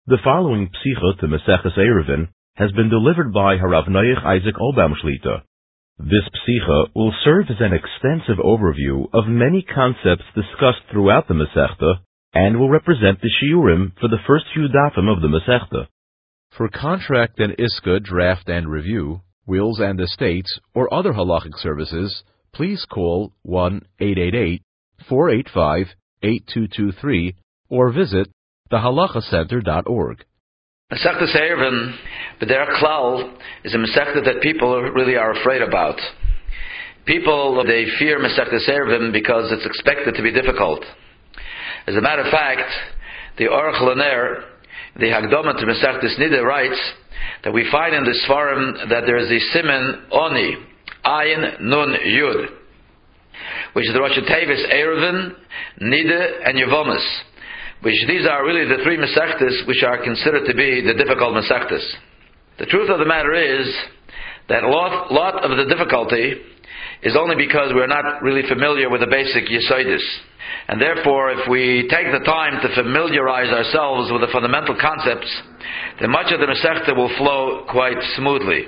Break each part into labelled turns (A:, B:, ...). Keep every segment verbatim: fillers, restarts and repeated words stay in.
A: The following Psicha to Maseches Eruvin has been delivered by Harav Noach Isaac Olbaum Shlita. This Psicha will serve as an extensive overview of many concepts discussed throughout the Masechta and will represent the Shiurim for the first few dafim of the Masechta.
B: For contract and Iska draft and review, wills and estates, or other halachic services, please call one eight eight eight, four eight five, eight two two three or visit the halacha center dot org.
C: Masechtas Eruvin, B'derech Klal, is a Masechta that people really are afraid about. People, they fear Masechtas Eruvin because it's expected to be difficult. As a matter of fact, the Aruch LaNer, the Hagdama to Masechtas Nida, writes that we find in the Sfarim that there is a Siman Oni, Ayin Nun Yud, which is the Rosh Tevis Eruvin, Nida, and Yevomis, which these are really the three Masechtas which are considered to be the difficult Masechtas. The truth of the matter is that a lot, lot of the difficulty is only because we're not really familiar with the basic Yesodis. And therefore, if we take the time to familiarize ourselves with the fundamental concepts, then much of the Masechta will flow quite smoothly.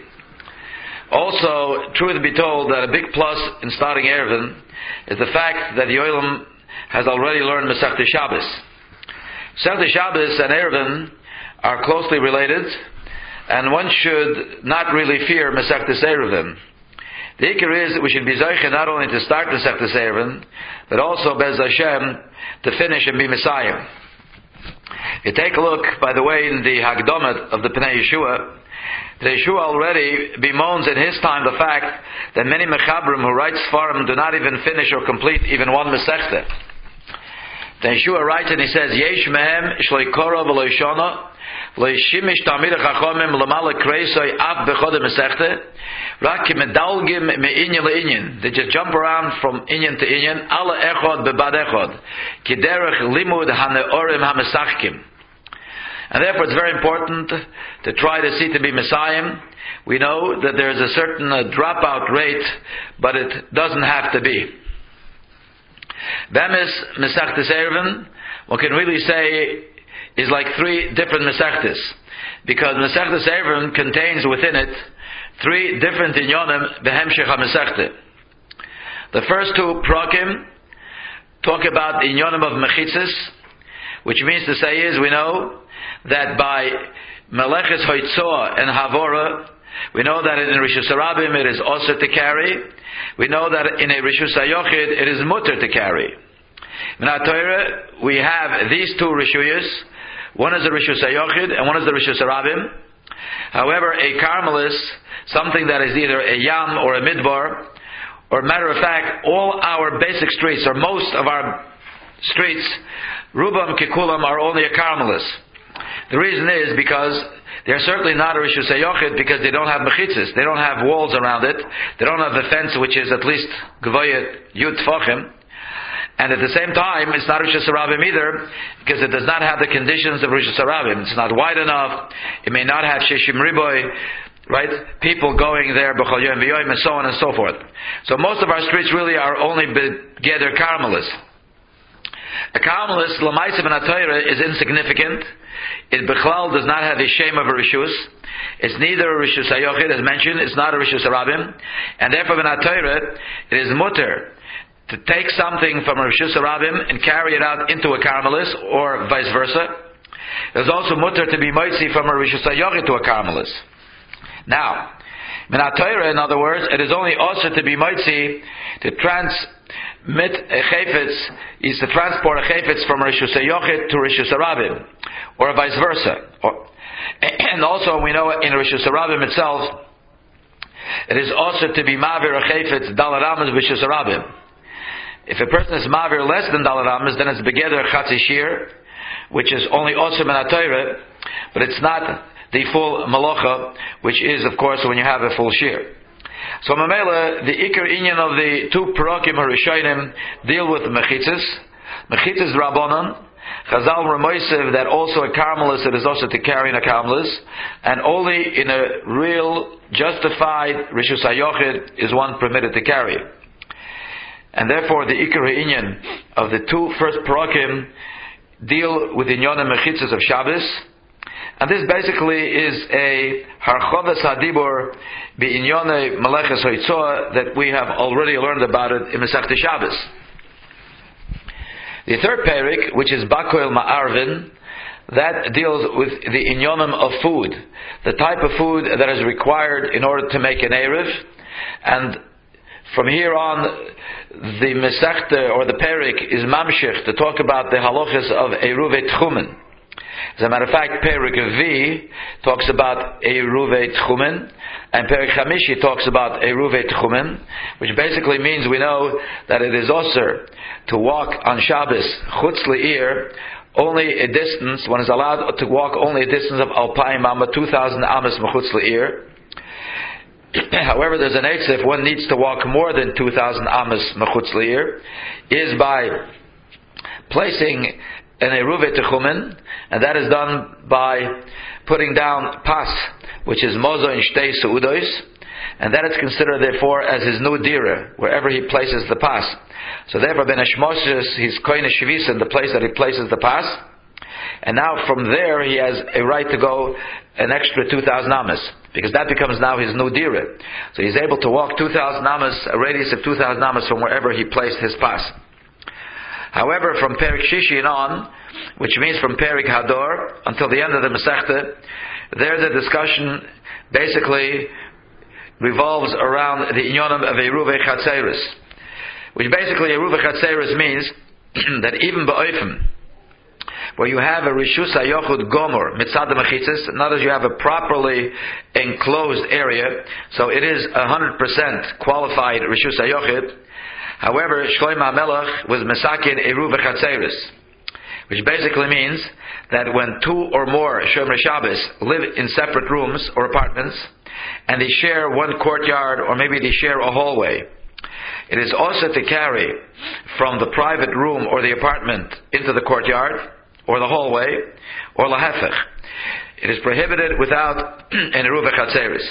C: Also, truth be told, that a big plus in starting Eruvin is the fact that the Olam has already learned Masechta Shabbos. Masechta Shabbos and Eruvin are closely related, and one should not really fear Masechta Eruvin. The ikar is that we should be zeicha not only to start Masechta Eruvin, but also Bez Hashem to finish and be Messiah. You take a look, by the way, in the Hagdomet of the Pnei Yeshua. The Yeshua already bemoans in his time the fact that many Mechabrim who write Sfarim do not even finish or complete even one Masechta. The Yeshua writes and he says, Yesh mehem shloi kora v'loi shona v'loi shimish tamid chachomim l'mala kreisoi af b'chod ha'mesechta rak ki medalgim me'inyan le'inyan. They just jump around from inyan to inyan, ala echod bebad echod ki derech limud ha'ne'orim ha'mesachkim. And therefore it's very important to try to see to be Messiah. We know that there is a certain uh, dropout rate, but it doesn't have to be. Bemis Masechtas Eruvin, one can really say, is like three different Masechtas, because Masechtas Eruvin contains within it three different inyonim behemshech ha-Masechta. The first two prakim talk about the inyonim of mechitzas, which means to say is, we know that by meleches hoitzoa and havora, we know that in Rishus Harabim it is also to carry. We know that in a Rishus HaYochid it is mutter to carry. In our Torah we have these two Rishuyas. One is the Rishus HaYochid and one is the Rishus Harabim. However, a Carmelis, something that is either a Yam or a Midbar, or matter of fact, all our basic streets, or most of our streets, Rubam Kikulam, are only a Carmelis. The reason is because they're certainly not a Rishus HaYochid because they don't have mechitzas. They don't have walls around it. They don't have a fence which is at least Gvoyet Yud Tfachim. And at the same time, it's not Rishus Harabim either because it does not have the conditions of Rishus Harabim. It's not wide enough. It may not have Sheshim Riboy, right? People going there, B'chol Yom V'Yoyim, and so on and so forth. So most of our streets really are only Begeder Carmelis. A Carmelis, L'maisa ben HaTorah, is insignificant. It Bechlal does not have the shame of a Rishus. It's neither a Rishus HaYochid, as mentioned. It's not a Rishus Harabim. And therefore, ben HaTorah, it is mutter to take something from a Rishus Harabim and carry it out into a Carmelis, or vice versa. There's also mutter to be moitzi from a Rishus HaYochid to a Carmelis. Now, ben HaTorah, in other words, it is only also to be moitzi to trans mit a chayfetz is to transport a chayfetz from Rishus HaYochid to Rishus Harabim, or vice versa. Or, and also we know in Rishus Harabim itself, it is also to be mavir a chayfetz dalaramas Rishus Harabim. If a person is mavir less than dalaramas, then it's begeder chatzi shir, which is only also ben HaTorah, but it's not the full malacha, which is of course when you have a full shir. So Mamela, the Iker Inyan of the two Parakim Harishonim deal with Mechitzas. Mechitzas Rabbanon. Chazal Ramoisev that also a Carmelis, it is also to carry in a Carmelis. And only in a real, justified Rishus HaYochid is one permitted to carry. And therefore the Iker Inyan of the two first Parakim deal with Inyan and Mechitzas of Shabbos. And this basically is a Harchavas Hadibur B'inyonei Meleches Hoitzoa that we have already learned about it in Masechta Shabbos. The third perik, which is Bakoil Ma'arvin, that deals with the inyonim of food, the type of food that is required in order to make an Erev. And from here on, the Masechta or the perik is Mamshich to talk about the halachas of Eruvei Tchumen. As a matter of fact, Perik V talks about Eruvei Tchumen, and Perik Chamishi talks about Eruvei Tchumen, which basically means we know that it is osur to walk on Shabbos chutz le'ir, only a distance, one is allowed to walk only a distance of Alpayim Amma, two thousand Amas Mechutz le'ir. However, there's an eitzah, if one needs to walk more than two thousand Amas Mechutz le'ir, is by placing an Eruvei Techumen, and that is done by putting down pas, which is mozo in shtei seudos, and that is considered therefore as his new dira, wherever he places the pas. So therefore, ben Hashmoshes, he's koine shvis in the place that he places the pas, and now from there he has a right to go an extra two thousand amas, because that becomes now his new dira. So he's able to walk two thousand amas, a radius of two thousand amas from wherever he placed his pas. However, from Perik Shishi and on, which means from Perik Hador until the end of the Masechta, there the discussion basically revolves around the inyonim of Eruvei Chatzeris, which basically Eruvei Chatzeris means that even ba'oifim, where you have a Rishus HaYochud Gomor, Mitzad HaMechitzis, in other words, you have a properly enclosed area, so it is one hundred percent qualified Rishus HaYochud. However, Shlomo HaMelech was Mesakin Eruvei Chatzeris, which basically means that when two or more Shomer Shabbos live in separate rooms or apartments, and they share one courtyard or maybe they share a hallway, it is also to carry from the private room or the apartment into the courtyard or the hallway or lahefech. It is prohibited without an Eruvei Chatzeris.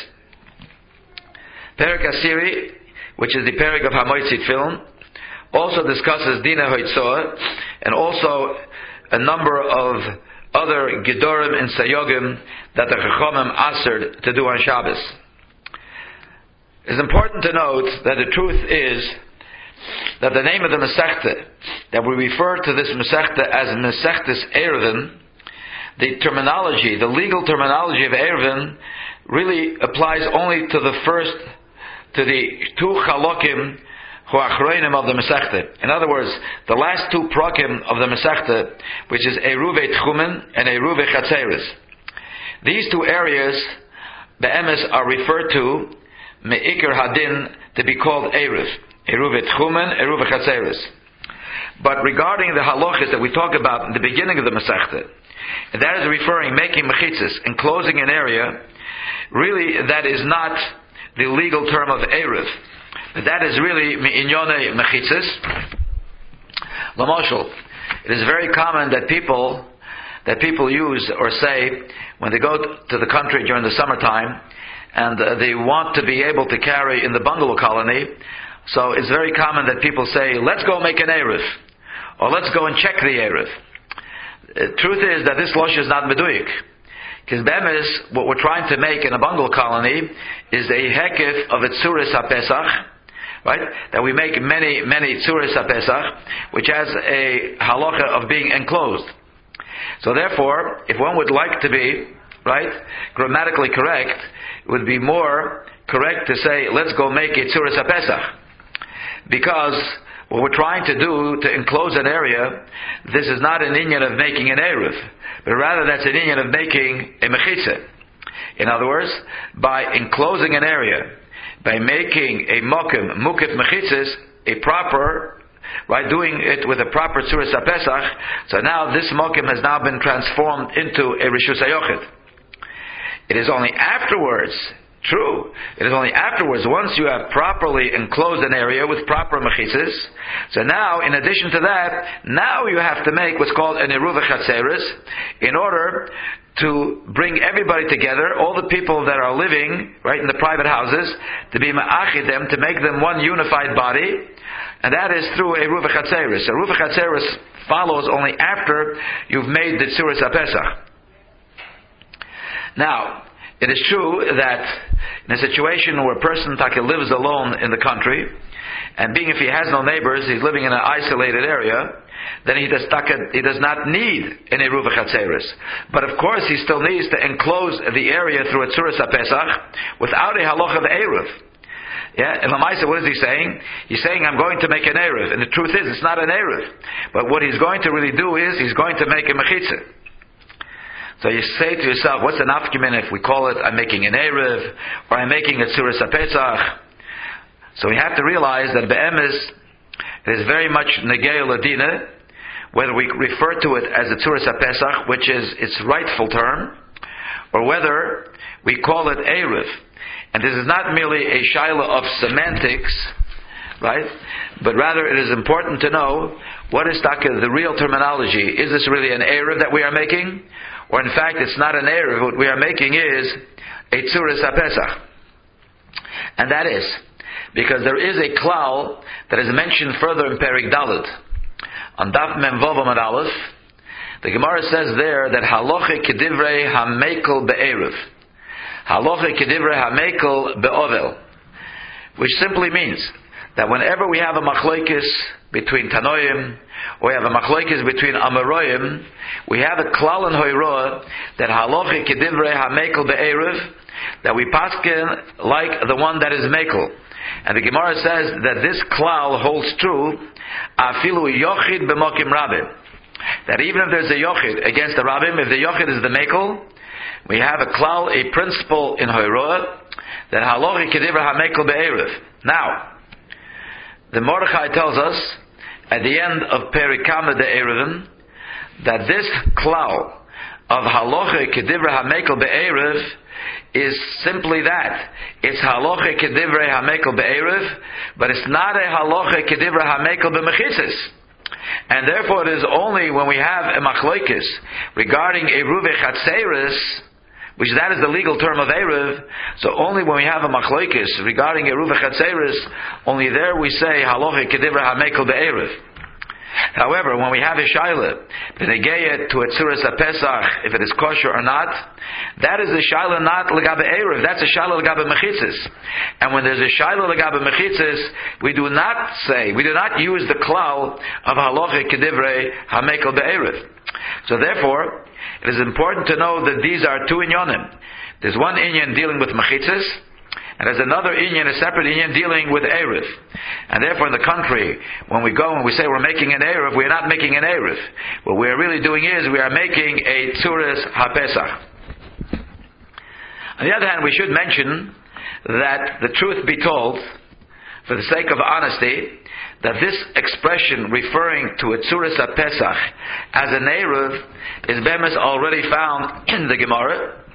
C: Perik Asiri, which is the perik of Hamotzit Film, also discusses Dina Hoitzoa and also a number of other Gedorim and Sayogim that the Chachamim asered to do on Shabbos. It's important to note that the truth is that the name of the Masechta, that we refer to this Masechta as Masechtas Eruvin, the terminology, the legal terminology of Eruvin, really applies only to the first, to the two Chalokim who are Achroinim of the Masechta. In other words, the last two Prokim of the Masechta, which is Eruvei Tchumen and Eruvei Chatzeris. These two areas, be'emes, are referred to Me'ikr Hadin to be called Erev. Eruvei Tchumen, Eruvei Chatzeris. But regarding the halachas that we talk about in the beginning of the Masechta, and that is referring, making mechitzas, enclosing an area, really that is not the legal term of Erev. But that is really Me'inyonei Mechitzas. L'moshel, it is very common that people that people use or say when they go to the country during the summertime and uh, they want to be able to carry in the bungalow colony. So it's very common that people say, let's go make an Erev, or let's go and check the Erev. The truth is that this losh is not meduyik. Because be'emes, what we're trying to make in a bungalow colony is a hekif of a tzuris HaPesach, right? That we make many, many tzuris HaPesach, which has a halacha of being enclosed. So therefore, if one would like to be, right, grammatically correct, it would be more correct to say, let's go make a tzuris HaPesach. Because what we're trying to do to enclose an area, this is not an inyan of making an Erev, but rather that's an inyan of making a Mechitza. In other words, by enclosing an area, by making a Mokim, Mukif Mechitzas, a proper, right, doing it with a proper Tzuras HaPesach, so now this Mokim has now been transformed into a Rishus HaYochid. It is only afterwards, true, it is only afterwards, once you have properly enclosed an area with proper mechitzas, so now, in addition to that, now you have to make what's called an Eruvei Chatzeris, in order to bring everybody together, all the people that are living, right, in the private houses, to be ma'achid them, to make them one unified body, and that is through a Eruvei Chatzeris. A Eruvei Chatzeris follows only after you've made the Tzuras HaPesach. Now, it is true that in a situation where a person taka lives alone in the country, and being if he has no neighbors, he's living in an isolated area, then he does, taka, he does not need an Eruv Chatzeres. But of course, he still needs to enclose the area through a Tzuras HaPesach without a halacha of Eruv. Yeah, and Lamaisa, what is he saying? He's saying, I'm going to make an Eruv. And the truth is, it's not an Eruv. But what he's going to really do is, he's going to make a Mechitza. So you say to yourself, what's an afkimin if we call it, I'm making an Eruv, or I'm making a Tzuras HaPesach? So we have to realize that Be'emes, it is very much Negei Ladina, whether we refer to it as a Tzuras HaPesach, which is its rightful term, or whether we call it Eruv. And this is not merely a shaila of semantics, right? But rather it is important to know what is the real terminology. Is this really an Eruv that we are making? Or in fact it's not an Eruv, what we are making is a Tzuras HaPesach. And that is, because there is a klal that is mentioned further in Perik Dalet. On Daf Mem Vav Amud Aleph, the Gemara says there that haloche kedivrei hamekel be'eruv, haloche kedivrei hamekel be'ovel, which simply means that whenever we have a machlokes between Tanoim, or we have a machlokes between Amoraim, we have a klal in Hoiroa that haloche kedivrei hamekel be'eruv, that we paskin like the one that is mekel. And the Gemara says that this klal holds true, afilu yochid b'mokim rabim. That even if there's a yochid against the rabim, if the yochid is the mekel, we have a klal, a principle in Hoiroa, that halochi kedivra hamekel be'eruv. Now, the Mordechai tells us, at the end of Perikama de Eruvin, that this klal of halochi kedivra hamekel be'eruv is simply that. It's haloche kedivrei hamekel be'eruv, but it's not a haloche kedivrei hamekel be'mechitzis. And therefore it is only when we have a machlokes regarding eruv chatzeres, which that is the legal term of eruv, so only when we have a machlokes regarding eruv chatzeres, only there we say haloche kedivrei hamekel be'eruv. However, when we have a shaila, b'negeya to a tzuras HaPesach, if it is kosher or not, that is a shaila not legabe eruv, that's a shaila legabe mechitzis. And when there's a shaila legabe mechitzis, we do not say, we do not use the klal of haloche kedivrei hamekel be'eruv. So therefore, it is important to know that these are two inyanim. There's one inyan dealing with mechitzis, and there's another inyan, a separate inyan, dealing with Eruv. And therefore in the country, when we go and we say we're making an Eruv, we're not making an Eruv. What we're really doing is we are making a Tzuras HaPesach. On the other hand, we should mention that the truth be told, for the sake of honesty, that this expression referring to a Tzuras HaPesach as an Eruv is bemis already found in the Gemara,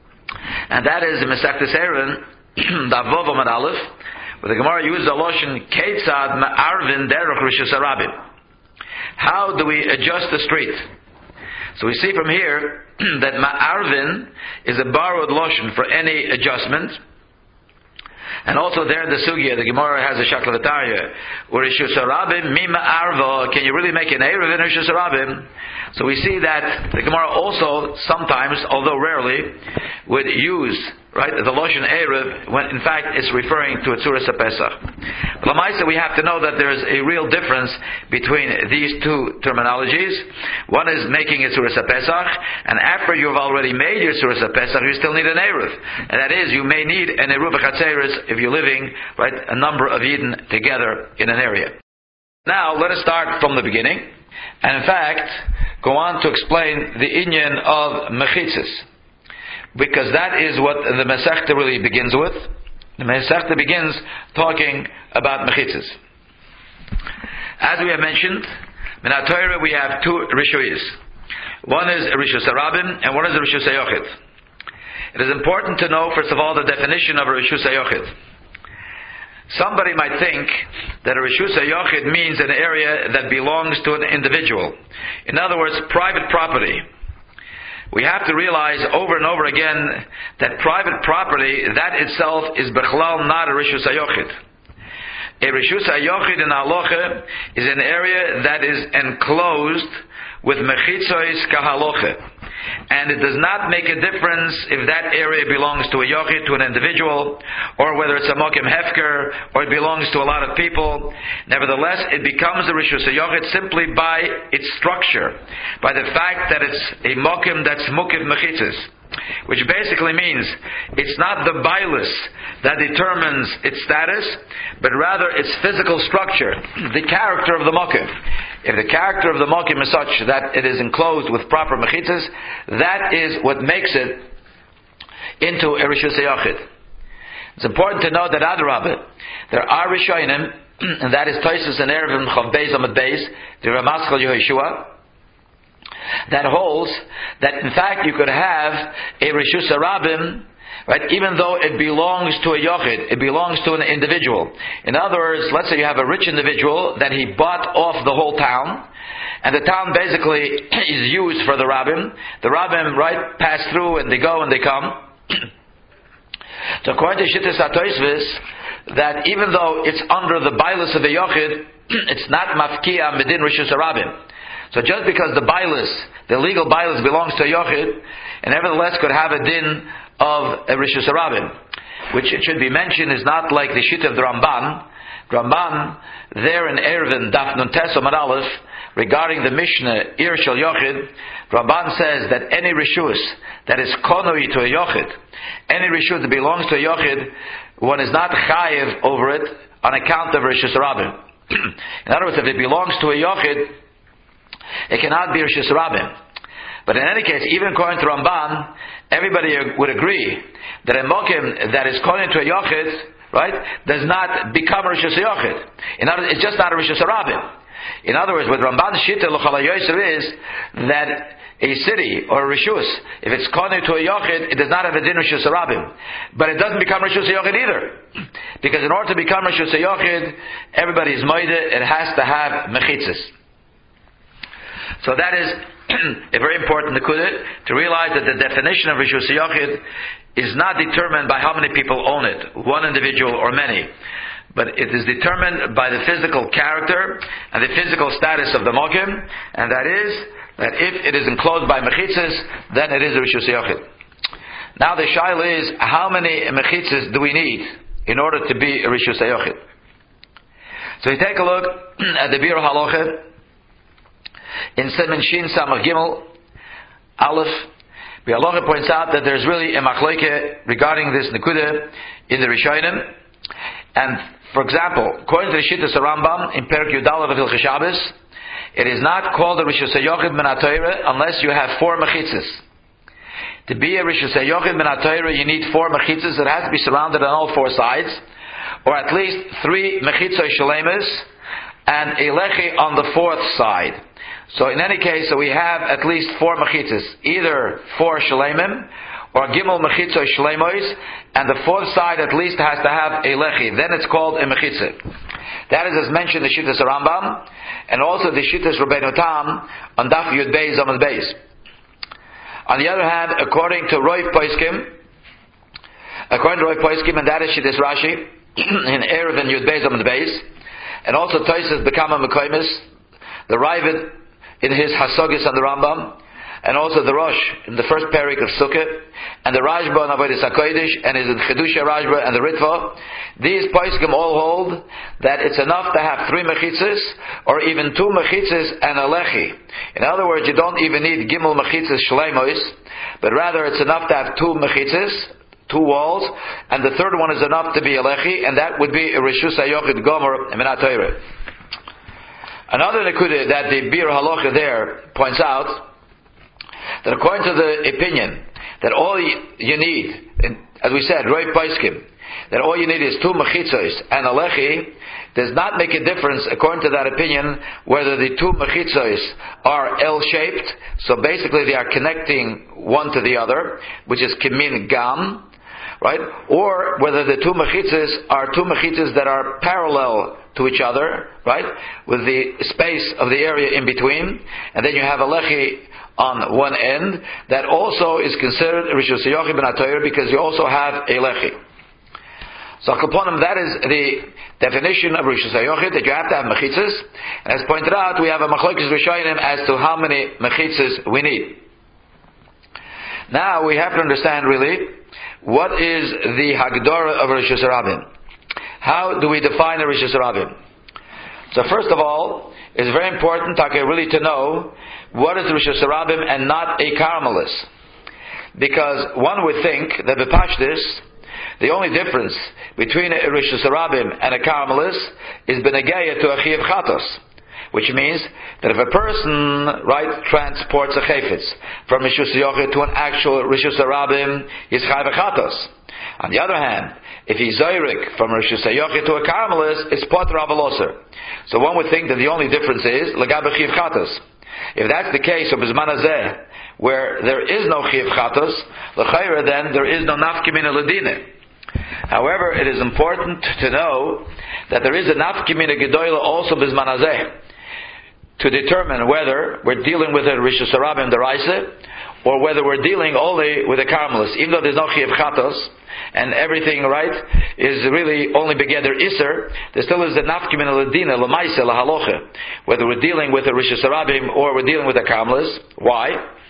C: and that is in Masechtas Aaron, Davov Amud Aleph, where the Gemara uses the lotion Keitzad Ma'arvin Derech Rishus Harabim. How do we adjust the street? So we see from here that Ma'arvin is a borrowed lotion for any adjustment. And also there in the Sugya, the Gemara has a Shaklavataria, or Rishus Harabim Mi Ma'arva, can you really make an Eruv in Rishus Harabim? So we see that the Gemara also sometimes, although rarely, would use right, the Loshen Eruv, when in fact it's referring to a Tzuras HaPesach. But Lamaisa, we have to know that there's a real difference between these two terminologies. One is making a Tzuras HaPesach, and after you've already made your Tzuras HaPesach, you still need an Eruv. And that is, you may need an Eruv HaChatzeres if you're living, right, a number of Yidden together in an area. Now, let us start from the beginning, and in fact, go on to explain the inyan of Mechitzis. Because that is what the Masechta really begins with. The Masechta begins talking about Mechitzis. As we have mentioned, in our Torah we have two Rishuyas. One is Rishus Harabim and one is Rishus HaYochid. It is important to know, first of all, the definition of a Rishus HaYochid. Somebody might think that a Rishus HaYochid means an area that belongs to an individual. In other words, private property. We have to realize over and over again that private property, that itself is bechlal not a Rishus HaYochid. A Rishus HaYochid in Halacha is an area that is enclosed with Mechitzois Kahalocha. and it does not make a difference if that area belongs to a yochid, to an individual, or whether it's a mokim hefker, or it belongs to a lot of people. Nevertheless, it becomes a rishus yochid simply by its structure, by the fact that it's a mokim that's mukiv mechitzas, which basically means it's not the bailus that determines its status, but rather its physical structure, the character of the mokim. If the character of the mokim is such that it is enclosed with proper mechitzas, that is what makes it into a rishus yochid. It's important to know that adrabah, there are rishonim, and that is Tosfos and Eruvin Chav Beis Amud Beis, the Ramaschal Yehoshua, that holds that in fact you could have a rishus rabim, right, even though it belongs to a yochid, it belongs to an individual. In other words, let's say you have a rich individual that he bought off the whole town, and the town basically is used for the rabbim. The rabbim, right, pass through and they go and they come. So according to Shittas HaTosfos, that even though it's under the bailus of the yochid, it's not mafkia medin rishus rabim. So just because the bailus, the legal bailus, belongs to a yochid, and nevertheless could have a din of a rishus rabim, which it should be mentioned is not like the shit of the Ramban. Ramban, there in Eruvin Daf Nun Tes Amud Aleph, regarding the Mishnah Ir Shel Yochid, Ramban says that any rishus that is konoi to a yochid, any rishus that belongs to a yochid, one is not chayiv over it on account of rishus rabim. In other words, if it belongs to a yochid, it cannot be rishus rabim. But in any case, even according to Ramban, everybody would agree that a mokim that is konoi to a yochid, right, does not become rishus yochid. In other words, it's just not a rishus rabim. In other words, what Ramban's shita l'chala yoser is that a city or a rishus, if it's konei to a yochid, it does not have a din rishus rabim, but it doesn't become rishus yochid either, because in order to become rishus yochid, everybody is moide, it has to have mechitzas. So that is a very important nekudah, to realize that the definition of rishus yochid is not determined by how many people own it, one individual or many, but it is determined by the physical character and the physical status of the mokim, and that is that if it is enclosed by mechitzas, then it is a rishus yochid. Now the shaila is, how many mechitzas do we need in order to be a rishus yochid? So we take a look at the Bir Halacha in Siman Shin Samach Gimel Aleph. Bir Halacha points out that there's really a machlokes regarding this nekudah in the Rishonim. And for example, according to the Shittas Rambam in Perek Yudalev of Hilchos Shabbos, it is not called a rishus yochid min haTorah unless you have four mechitzas. To be a rishus yochid min haTorah, you need four mechitzas. It has to be surrounded on all four sides, or at least three mechitzos shleimus and a lechi on the fourth side. So in any case, so we have at least four mechitzas, either four shleimim or gimel mechitzos shleimos, and the fourth side at least has to have a lechi. Then it's called a mechitzah. That is as mentioned in the Shittas Rambam, and also the Shittas Rabbeinu Tam on Daf Yud Beis Amud Beis. On the other hand, according to Roiv Poskim, according to Roiv Poskim, and that is Shittas Rashi in Eruvin Yud Beis Amud Beis, and also Tosfos Bekama Mekoimis, the Ravid in his Hasogis on the Rambam, and also the Rosh in the first parak of Sukkot, and the Rashba in Avodas HaKodesh, and his Chedusha Rashba and the Ritva. These poskim all hold that it's enough to have three mechitzas, or even two mechitzas and a lechi. In other words, you don't even need gimel mechitzas shleimos, but rather it's enough to have two mechitzas, two walls, and the third one is enough to be a lechi, and that would be a rishus hayochid gomer min haTorah. Another nekudah that the Bir Halacha there points out, that according to the opinion that all you need, as we said, Roiv Poskim, that all you need is two mechitzos and a lechi, does not make a difference according to that opinion whether the two mechitzos are L-shaped, so basically they are connecting one to the other, which is kimin gam, right? Or whether the two mechitzos are two mechitzos that are parallel to each other, right? With the space of the area in between, and then you have a lechi on one end, that also is considered rishus yochid min haTorah because you also have a lechi. So Kaponim, that is the definition of rishus yochid, that you have to have mechitzas. And as pointed out, we have a machlokes rishonim as to how many mechitzas we need. Now we have to understand really what is the Hagdara of Rishus Harabim. How do we define a Rishus Harabim? So first of all, it's very important okay, really to know what is Rishus Harabim and not a Karmelis. Because one would think that B'Pashtis, the only difference between a Rishus Harabim and a Karmelis is Benegeya to a Chiyuv Chatos. Which means that if a person, right, transports a chayfetz from Rishus Yochid to an actual Rishus Harabim, he's Chayv Chatos. On the other hand, if he's Zayrik from Rishus Yochid to a Karmelis, it's Potter Avaloser. So one would think that the only difference is Lagabe Chiyuv Chatos. If that's the case of Bizman Hazeh, where there is no Chiyuv Chatos, l'chayra then there is no Nafkimina Ladine. However, it is important to know that there is a Nafkimina Gedoyla also Bizman Hazeh, to determine whether we're dealing with a Rishus Harabim Deraisa, or whether we're dealing only with a Karmelis. Even though there's no Chiyuv Chatos, and everything, right, is really only Begeder Isser, there still is a Nafkimin Ladina, Lamaisa, Lahaloche, whether we're dealing with a Rishus Harabim or we're dealing with a Karmelis. Why?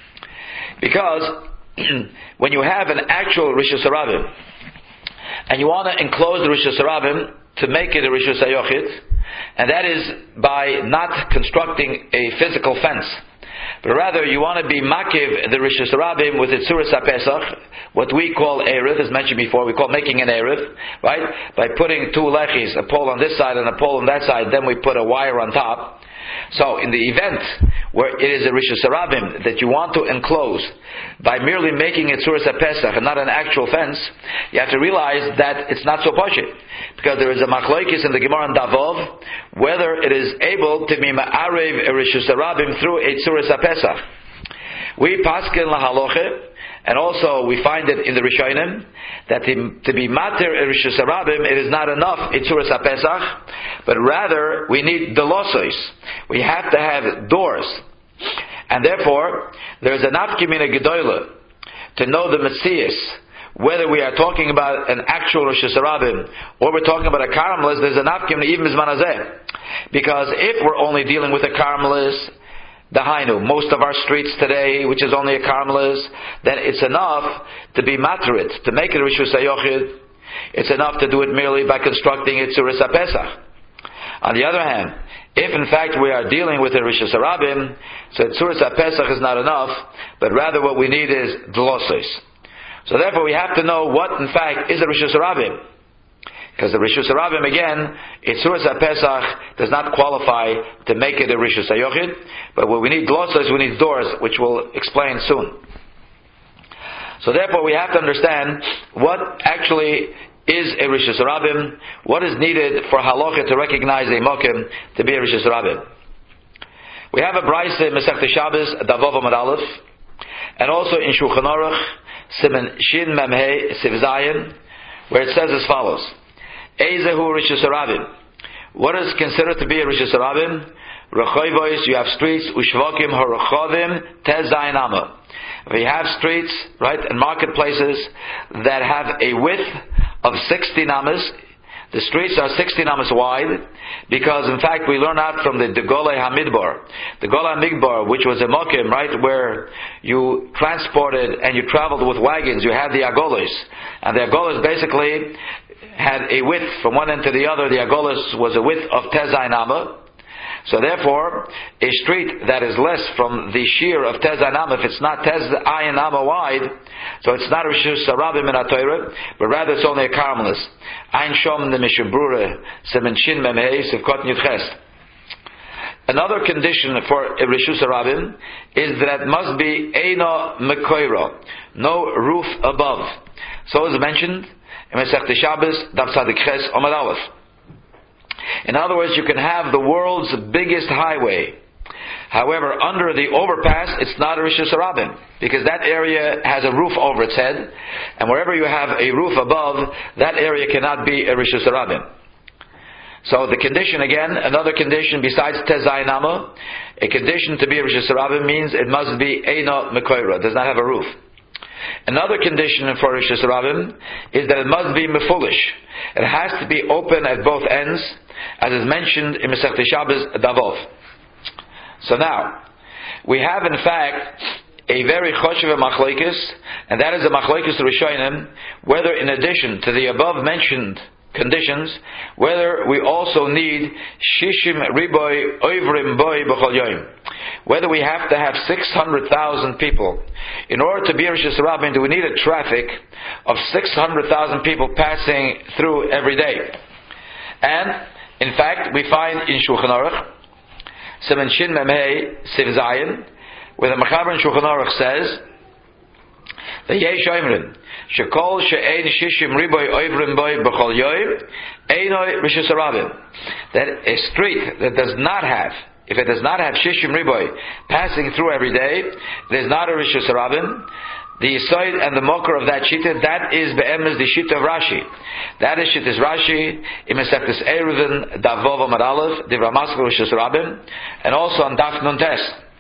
C: Because when you have an actual Rishus Harabim, and you want to enclose the Rishus Harabim to make it a Rishus Hayochid, and that is by not constructing a physical fence, but rather you want to be makiv the Rishus Harabim with its Tzuras HaPesach, what we call Erev, as mentioned before, we call making an Erev, right? By putting two lechis, a pole on this side and a pole on that side, then we put a wire on top. So in the event where it is a Rishus Harabim that you want to enclose by merely making it Tzuras HaPesach and not an actual fence, you have to realize that it's not so pashit. Because there is a machloikis in the Gemara and Davov whether it is able to be ma'arev a Rishus Harabim through a Tzuras HaPesach. We paskin lahaloche, and also we find it in the Rishonim that to, to be mater a Rishus Harabim, it is not enough a Tzuras HaPesach, but rather we need delosos. We have to have doors, and therefore there is an afkimina gedoyle to know the Messias. Whether we are talking about an actual Rishus Harabim or we're talking about a Karmelis, there's an afkim even Bizman Hazeh. Because if we're only dealing with a Karmelis, the Hainu, most of our streets today, which is only a Karmelis, then it's enough to be matrit, to make it a Rishus Hayochid. It's enough to do it merely by constructing it Tzuras HaPesach. On the other hand, if in fact we are dealing with a Rishus Harabim, so Tzuras HaPesach is not enough, but rather what we need is Dlosos. So therefore we have to know what in fact is a Rishus Harabim. Because the Rishus Harabim, again, its Tzuras HaPesach does not qualify to make it a Rishus Hayochid, but what we need glossos, we need doors, which we'll explain soon. So therefore we have to understand what actually is a Rishus Harabim, what is needed for halacha to recognize a mokim to be a Rishus Harabim. We have a brayse in Masechta Shabbos, Davov Amud Aleph, and also in Shulchan Aruch, Siman Shin Memhei Siv Zayin, where it says as follows: Eizehu Rishus Harabim. What is considered to be a Rishus Harabim? Rechoivos, you have streets, Ushvokim Harochovim Tez Zayin Amma. We have streets, right, and marketplaces that have a width of sixty namas. The streets are sixty namas wide, because in fact we learn out from the Degolei Hamidbar. The Golei Hamidbar, which was a mokim, right, where you transported and you traveled with wagons, you had the agolos. And the agolos basically had a width from one end to the other. The agolos was a width of Tezai Nama. So therefore, a street that is less from the shear of Tezai Nama, if it's not Tezai Nama wide, so it's not a Rishus Harabim in HaTorah, but rather it's only a Karmelis. Ein Shom the Mishabrure, Semen Shin Memhei, Sivkot Yudches. Another condition for a Rishus Harabim is that it must be Eino Mekoiro, no roof above. So as mentioned in Masechta Shabbos, Daf Tzadik Ches Amud Aleph. In other words, you can have the world's biggest highway. However, under the overpass, it's not a Rishus Harabim, because that area has a roof over its head, and wherever you have a roof above, that area cannot be a Rishus Harabim. So the condition again, another condition besides Tezai Nama, a condition to be a Rishus Harabim means it must be Eino Mekoira, does not have a roof. Another condition for Rishus Harabim is that it must be mefulish. It has to be open at both ends, as is mentioned in Masechta Shabbos Davov. So now, we have in fact a very choshev machlokes, and that is a machlokes rishonim, whether in addition to the above mentioned conditions, whether we also need shishim riboy oivrim boy b'chol yom, whether we have to have six hundred thousand people in order to be Rishus Rabin. Do we need a traffic of six hundred thousand people passing through every day? And in fact, we find in Shulchan Aruch, Siman Shin Mem Hey Siv Zayin, where the Mechaber in Shulchan Aruch says, the Yesh Oimrin, Shekol She'ein Shishim Riboy Oivrim Boy B'chol Yoim, Einoi Rishus Rabim. That a street that does not have, if it does not have Shishim Riboy passing through every day, it is not a Rishus Rabim. The Yisoid and the Mokar of that Shita, that is Be'emes the Shita of Rashi. That is Shita's Rashi, in Mesechtes Eruvin, Davov Amar Aleph, Divra Maskal Rishus Rabim, and also on Daf Nun Tes.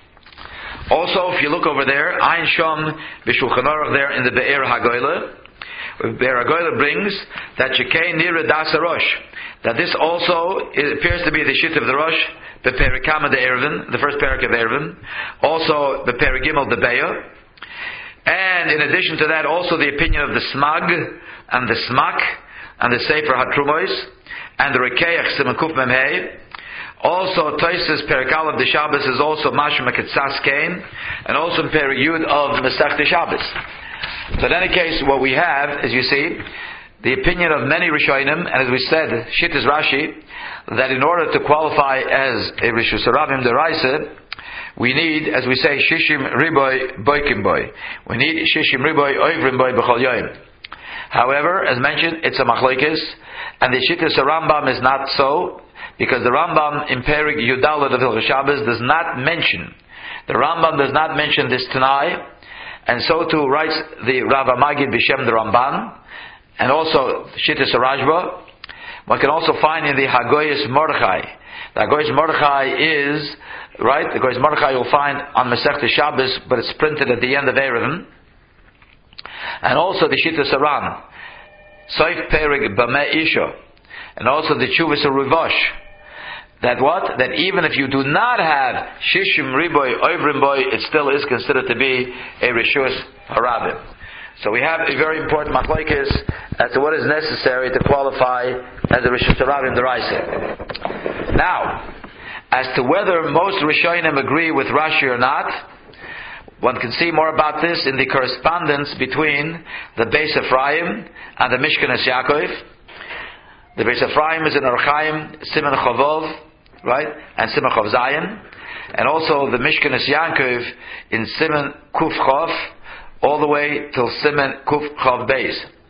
C: Also, if you look over there, Ein Shom B'Shulchan Aruch there in the Be'er HaGoyle, Be'er HaGoyle brings that Shekei Nira Das HaRosh, that this also it appears to be the Shit of the Rosh, Be'perikama de Eruvin, the first parak of Eruvin, also Be'perigimel de Be'er, and in addition to that, also the opinion of the Smag, and the Smak, and the Sefer HaTrumois, and the Rekeach Siman Kuf Mem Hey. Also, Toises Perikal of the Shabbos is also Mashma Ketzas Kain, and also in Perik Yud of Masech the Shabbos. So in any case, what we have is, you see, the opinion of many Rishonim, and as we said, Shittas Rashi, that in order to qualify as a Rishus Rabim Deraisa, we need, as we say, Shishim Riboy Boikim Boy. We need Shishim Riboy Oivrim Boy B'chol Yoim. However, as mentioned, it's a machlokes, and the Shittas Rambam is not so, because the Rambam in Perik Yudalad of Hilchos Shabbos does not mention, the Rambam does not mention this Tanai, and so too writes the Rav Magid B'Shem the Ramban, and also Shittas Rajba. One can also find in the Hagoyes Mordechai. The Hagoyes Mordechai is, right, the Hagoyes Mordechai you'll find on Masechta Shabbos, but it's printed at the end of Eruvin. And also the Shittas Aran, Soif Perik Bameh Isha, and also the Chuvas Rivosh. That what? That even if you do not have Shishim Riboy Oivrim Boy, it still is considered to be a Rishus Harabim. So we have a very important machlokes as to what is necessary to qualify as a Rishus Harabim Deraisa. Now, as to whether most Rishonim agree with Rashi or not, one can see more about this in the correspondence between the Beis Ephraim and the Mishkanas Yaakov. The Beis Ephraim is in Orach Chaim, Siman Chavov, right, and Siman Chav Zayin, and also the Mishkanas Yaakov in Siman Kuf Chav, all the way till Siman Kuf Chav Beis.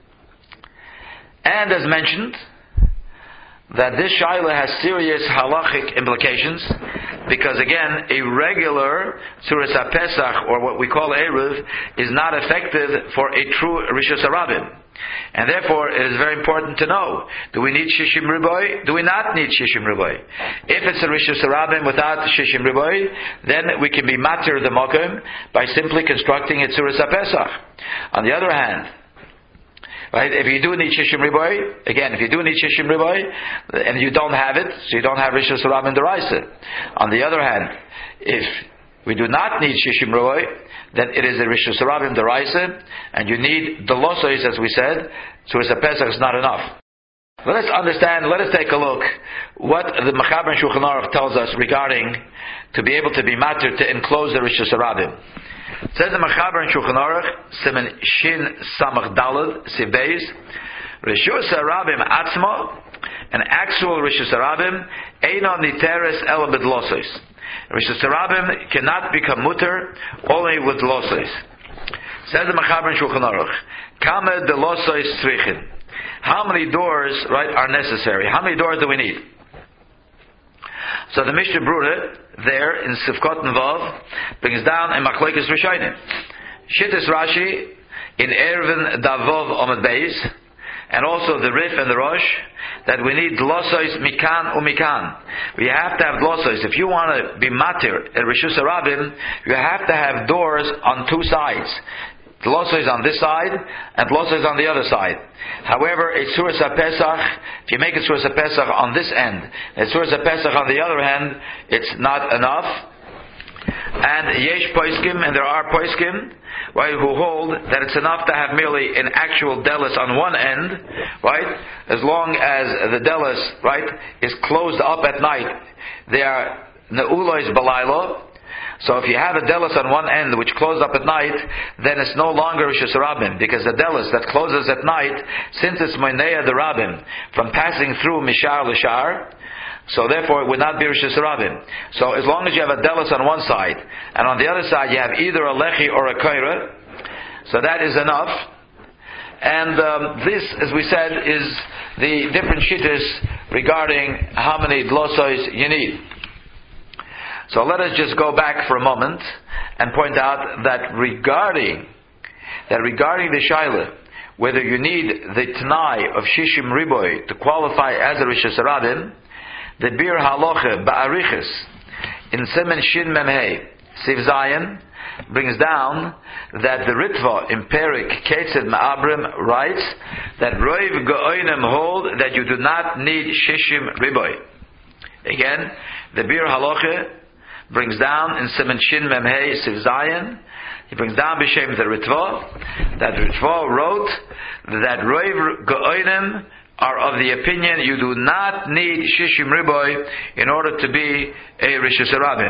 C: And as mentioned, that this Shaila has serious halachic implications, because again, a regular Tzuras HaPesach, or what we call Eruv, is not effective for a true Rishus Harabim. And therefore, it is very important to know, do we need Shishim Riboy? Do we not need Shishim Riboy? If it's a Rishus Harabim without Shishim Riboy, then we can be matir the Mokim by simply constructing a Tzuras HaPesach. On the other hand, right, if you do need Shishim Riboy, again, if you do need Shishim Riboy, and you don't have it, so you don't have Rishus Harabim Deraisa. On the other hand, if we do not need Shishim Riboy, then it is a Rishus Harabim Deraisa, and you need the Losois, as we said, so it's a Pesach is not enough. Let us understand, let us take a look what the Mechaber in Shulchan Aruch tells us regarding to be able to be matir to enclose the Rishus Harabim. It says the Mechaber in Shulchan Aruch, Siman Shin Samach Dalad Sibeis, Rishus Harabim Atzmo, an actual Rishus Harabim, Eino Niteres El B'Losos. Rishus Harabim cannot become mutter only with losos. Says the Mechaber in Shulchan Aruch, Kama de losos tzrichin. How many doors, right, are necessary? How many doors do we need? So the Mishnah Brura there in Sivkot and Vav brings down a machlokes Rishonim. Shittas Rashi in Eruvin Davov Omad Beis, and also the Rif and the Rosh, that we need losos mikan umikan. We have to have losos. If you want to be matir at Rishus Harabim, you have to have doors on two sides. Losos on this side and losos on the other side. However, a Tzuras HaPesach, if you make a Tzuras HaPesach on this end, a Tzuras HaPesach on the other end, it's not enough. And yesh poiskim, and there are poiskim, right, who hold that it's enough to have merely an actual delis on one end, right, as long as the delis, right, is closed up at night. They are ne'ulois balaylo. So if you have a delis on one end which closed up at night, then it's no longer Rishus Rabin, because the delis that closes at night, since it's Moineya the Rabin, from passing through Mishar Lishar, so therefore it would not be Rishus Rabin. So as long as you have a delis on one side, and on the other side you have either a lechi or a koira, so that is enough. And um, this, as we said, is the different shittas regarding how many dlosos you need. So let us just go back for a moment and point out that regarding that regarding the shaila, whether you need the t'nai of shishim riboy to qualify as a Rishus Rabin, the Bir Halocha Ba'arichis in Simen Shin Memhei Siv Zayin brings down that the Ritva in Perik Ketzed Ma'abrim writes that Roiv Go'oinem hold that you do not need shishim riboy. Again, the Bir Halocha brings down in Simen Shin Memhei Siv Zayin, he brings down B'Shem the Ritva, that Ritva wrote that Roiv Go'oinem are of the opinion you do not need Shishim Riboy in order to be a Rishus Rabin.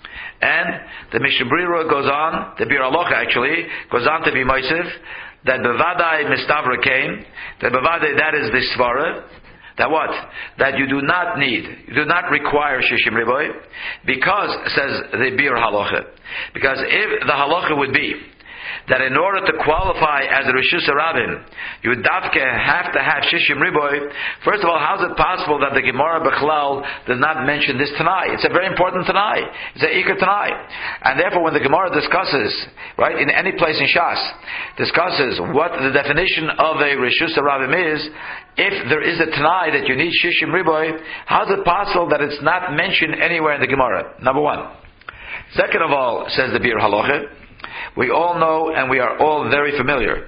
C: And the Mishnah Brura goes on, the Bir Halocha actually, goes on to be Moisef, that Bevadai Mistavra came, that Bevadai, that is the Svara, that what? That you do not need, you do not require Shishim Riboy, because, says the Bir Halocha, because if the Halocha would be that in order to qualify as a Rishus Rabin, you would davke have to have Shishim Riboy. First of all, how is it possible that the Gemara Bechlal does not mention this Tanai? It's a very important Tanai. It's a Iker Tanai. And therefore, when the Gemara discusses, right, in any place in Shas, discusses what the definition of a Rishus Rabin is, if there is a Tanai that you need Shishim Riboy, how is it possible that it's not mentioned anywhere in the Gemara? Number one. Second of all, says the Bir Halocha, we all know and we are all very familiar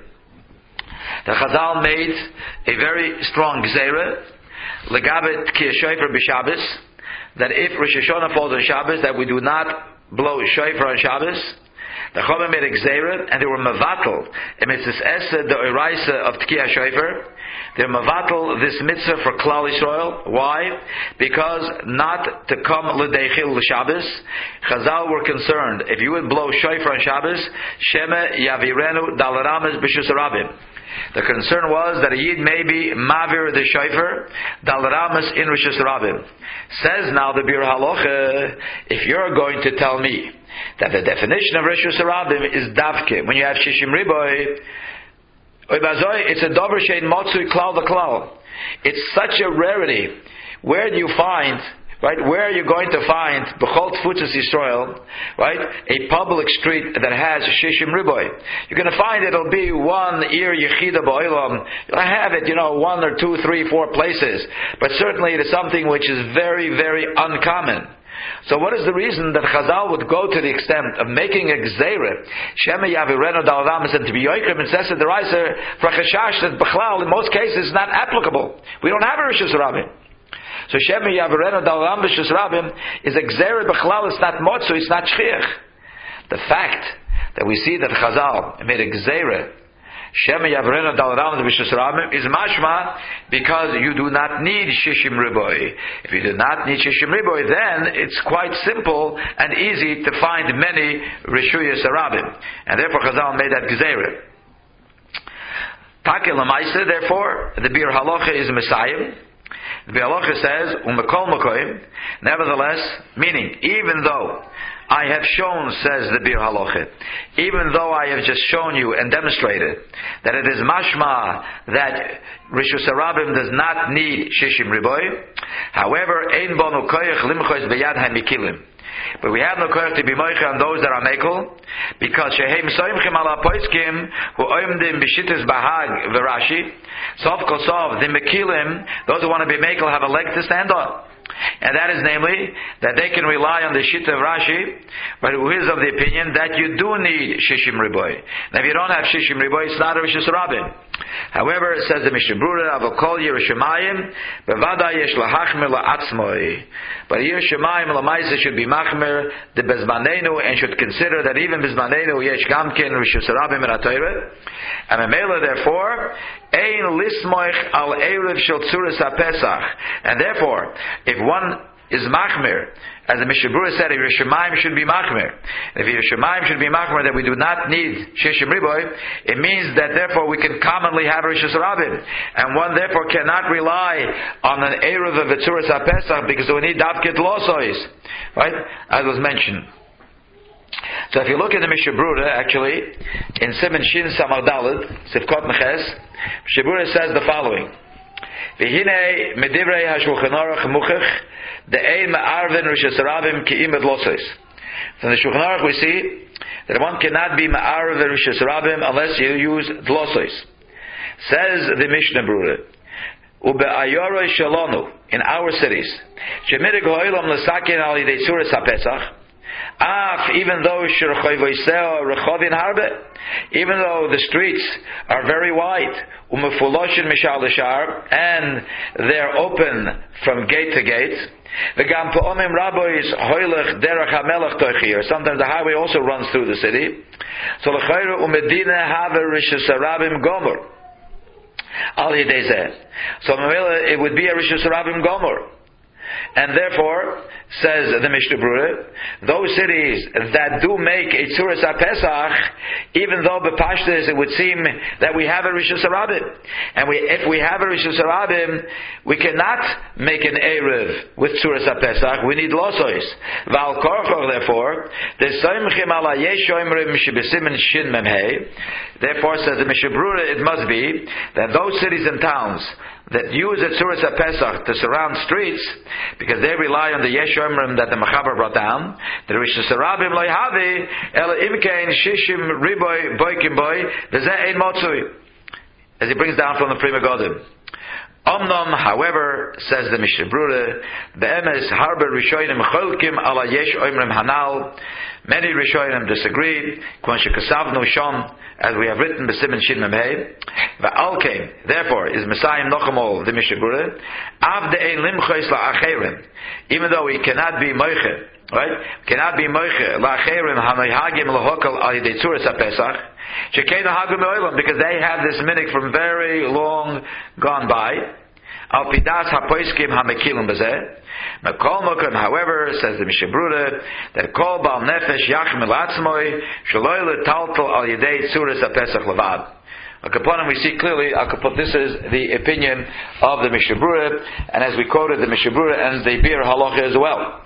C: that Chazal made a very strong gzeira legabet ki shofar b'Shabbos, that if Rosh Hashanah falls on Shabbos, that we do not blow shofar on Shabbos. The Chachamim made a gzeira, and they were mevatel a mitzvah esed the oraisa of Tkiya shofar. They're mevatel this mitzvah for Klal Yisrael. Why? Because not to come l'deichil l'Shabbos. Chazal were concerned if you would blow shofar on Shabbos, sheme yavirenu dalaramas b'Rishus Rabin. The concern was that a yid may be mavir the shofar dalaramas in Rishus Rabin. Says now the Bir Halocha, if you're going to tell me that the definition of Rishus Rabin is davke when you have shishim riboy, it's a dover shein motzui klal v'klal. It's such a rarity. Where do you find, right? Where are you going to find b'chol tfutzas Yisrael, right? A public street that has shishim riboy. You're going to find it'll be one ir yechida ba'olam. You'll have it, you know, one or two, three, four places. But certainly it is something which is very, very uncommon. So what is the reason that Chazal would go to the extent of making a gzeira, Shema Yavireno Daladamas, and to be Yoikim and Sesa Deraiser for Chashash that Bechlal in most cases is not applicable? We don't have a Rishus Rabin. So Shema Yavireno Daladamas Rishus Rabin is a gzeira Bechlal, it's not Motzu, it's not Shchiach. The fact that we see that Chazal made a gzeira Shema Yavrena Dalaramas Rishus Rabin is mashma because you do not need Shishim Riboy. If you do not need Shishim Riboy, then it's quite simple and easy to find many Rishuyas Rabin. And therefore Chazal made that Gezeirah. Take Lamaisa, therefore, the Bir Halocha is Messiah. The Bir Halocha says, Umekol Mekoim, nevertheless, meaning, even though I have shown, says the Bir Halocha, even though I have just shown you and demonstrated that it is mashma that Rishus Rabim does not need Shishim Riboy, however, Ein Bonu Koyach Limchois Beyad HaMikilim. But we have no koyach to be moicha on those that are mekel, because shehem soimchim ala poiskim who oimdim b'shittis bahag v'rashi. Sof kosov the mekilim, those who want to be mekel have a leg to stand on, and that is namely that they can rely on the shita of Rashi, but who is of the opinion that you do need shishim riboy. Now, if you don't have shishim riboy, it's not a rishus rabin. However, it says the Mishnah Brura, Avokol Yerushalayim, Bevada Yesh Lahachmir La'atzmoi. But Yerushalayim Lamaisa should be Machmir, the Bezmanenu, and should consider that even Bezmanenu, Yesh Gamkin, Rishus Rabim and Atoyre. And Amela, therefore, Ein Lismoich Al Erev Shel Tzuras HaPesach. And therefore, if one is Machmir, as the Mishnah Brura said, if Yerushalayim should be Machmir. If Yerushalayim should be Machmir, that we do not need Shishim Riboy, it means that therefore we can commonly have Rishus Rabim. And one therefore cannot rely on an Erev of Tzuras HaPesach because we need Davkit Losois. Right? As was mentioned. So if you look at the Mishnah Brura, actually, in Siman Shin Samar Daled, Sivkot Meches, Mishnah Brura says the following. V'hinei medivrei hashulchan aruch muchach de'ein ma'arvin rishus rabim ki'im et losos. From the Shulchan Aruch we see that one cannot be ma'arvin rishus rabim unless you use dlosos. Says the Mishnah Brura, ube'ayoroi shalonu, in our cities, shemirig ha'olam l'sakin al yidei tzuras ha'pesach, Af, even though even though the streets are very wide, and they're open from gate to gate, sometimes the highway also runs through the city. So so it would be a Rishus Rabim Gomer. And therefore, says the Mishnah Brura, those cities that do make a Tzuras HaPesach, even though b'pashtus it would seem that we have a Rishus Rabim, and we, if we have a Rishus Rabim, we cannot make an Erev with Tzuras HaPesach. We need Losos. Val Korchoch, therefore, the Soimchim ala Yeshoimrim Shibesimin Shin Memhei. Therefore, says the Mishnah Brura, it must be that those cities and towns that use the Tzuras HaPesach to surround streets, because they rely on the Yeshomrim that the Mechaber brought down, the Rishus Rabim lo yahavi el imkein shishim riboy boikim boy v'zeh ein motzui, as he brings down from the Pri Megadim. Omnom, however, says the Mishnah Brura, be'emes harber rishonim cholkim ala yesh oimrim hanal. Many rishonim disagree. Kwan shekasavnu shom, as we have written, b'simen shin memhei. Va'alkein, therefore, is Messiah Nochemol, the Mishnah Brura, av de'ein limchois la'acherim, even though he cannot be moiche, right? Cannot be moiche la'acherim hanoihagim lohokal al yidei tzuras ha'pesach, shekeinu hagim me'olam, because they have this minik from very long gone by. Al pidas hapoiskim hamekilim bezeh. Mekol mokem, however, says the Mishnah Brura, that kol bal nefesh yachim elatzmoi shaloi letaltal al yidei tzuras ha'pesach levad. Akaponim, we see clearly, this is the opinion of the Mishnah Brura, and as we quoted the Mishnah Brura and the Bir Halacha as well.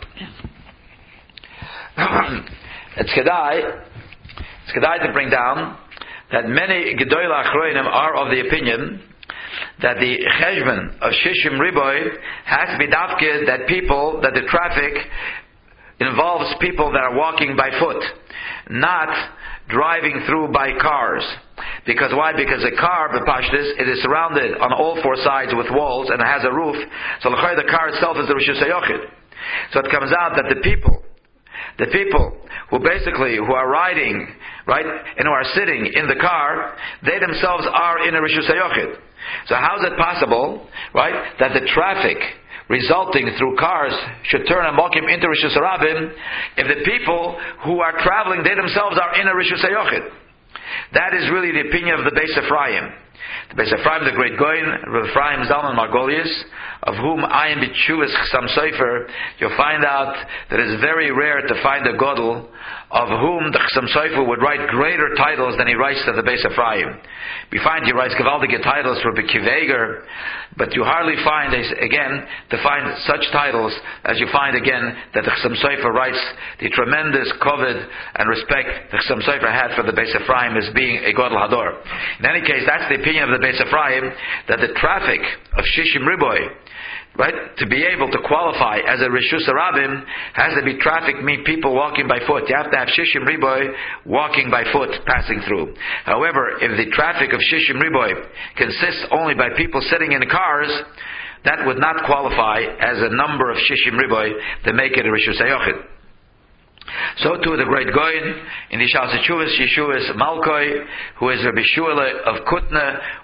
C: It's Kedai, it's Kedai to bring down that many Gedolei Achronim are of the opinion that the cheshbon of Shishim Riboy has to be dafkid, that people, that the traffic involves people that are walking by foot, not driving through by cars. Because why? Because a car, b'pashtis, it is surrounded on all four sides with walls and it has a roof. So the car itself is the Rishus HaYochid. So it comes out that the people, the people who basically, who are riding, right, and who are sitting in the car, they themselves are in a Rishus HaYochid. So how is it possible, right, that the traffic resulting through cars should turn and walk him into Rishus Rabim if the people who are traveling, they themselves are in a Rishus HaYochid? That is really the opinion of the Beis Ephraim. The Beis Ephraim, the great Goyin, Rav Ephraim Zalman Margolius, of whom I am B'Tshuvas Chasam Sofer, you'll find out that it is very rare to find a Godel of whom the Chasam Sofer would write greater titles than he writes to the Beis Ephraim. We find he writes gewaltige titles for Bekiveger, but you hardly find, again, to find such titles as you find again that the Chasam Sofer writes the tremendous koved and respect the Chasam Sofer had for the Beis Ephraim as being a Godel Hador. In any case, that's the opinion of the Beis Ephraim, that the traffic of Shishim Riboy, right, to be able to qualify as a Rishus Rabim, has to be traffic, mean people walking by foot. You have to have Shishim Riboy walking by foot, passing through. However, if the traffic of Shishim Riboy consists only by people sitting in cars, that would not qualify as a number of Shishim Riboy to make it a Rishus HaYochid. So too the great Goyin in the Shas Tshuvas Yeshuas Malkoi, who is Rabbi Shua of Kutna,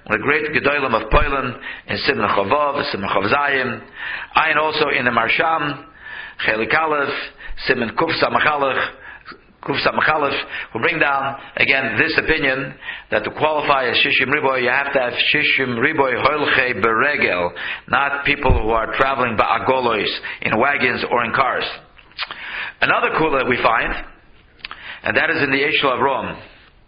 C: the great Gedolim of Poland in Simon Chavov, Simon Chavzayim, Ayin also in the Marsham, Chelik Aleph, Simon Kuf Samachalach, Kuf Samachalach, who bring down again this opinion that to qualify as Shishim Riboy, you have to have Shishim Riboy Holchei Beregel, not people who are traveling ba'agolois, in wagons or in cars. Another kula that we find, and that is in the Eshel Avrom.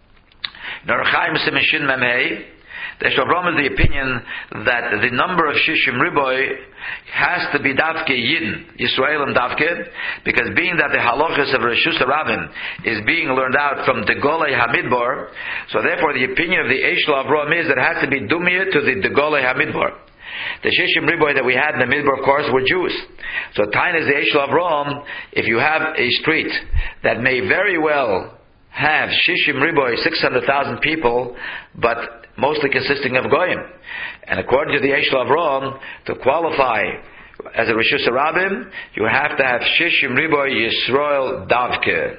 C: In Orach Chaim Siman Shin Mem Hey, the Eshel Avrom is the opinion that the number of Shishim Riboy has to be Davke Yidden, Yisraelim Davke, because being that the halachas of Reshus HaRabim is being learned out from the Degolei HaMidbar, so therefore the opinion of the Eshel Avrom is that it has to be Dumiyah to the Degolei HaMidbar. The Shishim Riboy that we had in the Midbar, of course, were Jews. So Tain is the Eshel Avrom, if you have a street that may very well have Shishim Riboy, six hundred thousand people, but mostly consisting of Goyim. And according to the Eshel Avrom, to qualify as a Reshus HaRabim, you have to have Shishim Riboy Yisrael Davke.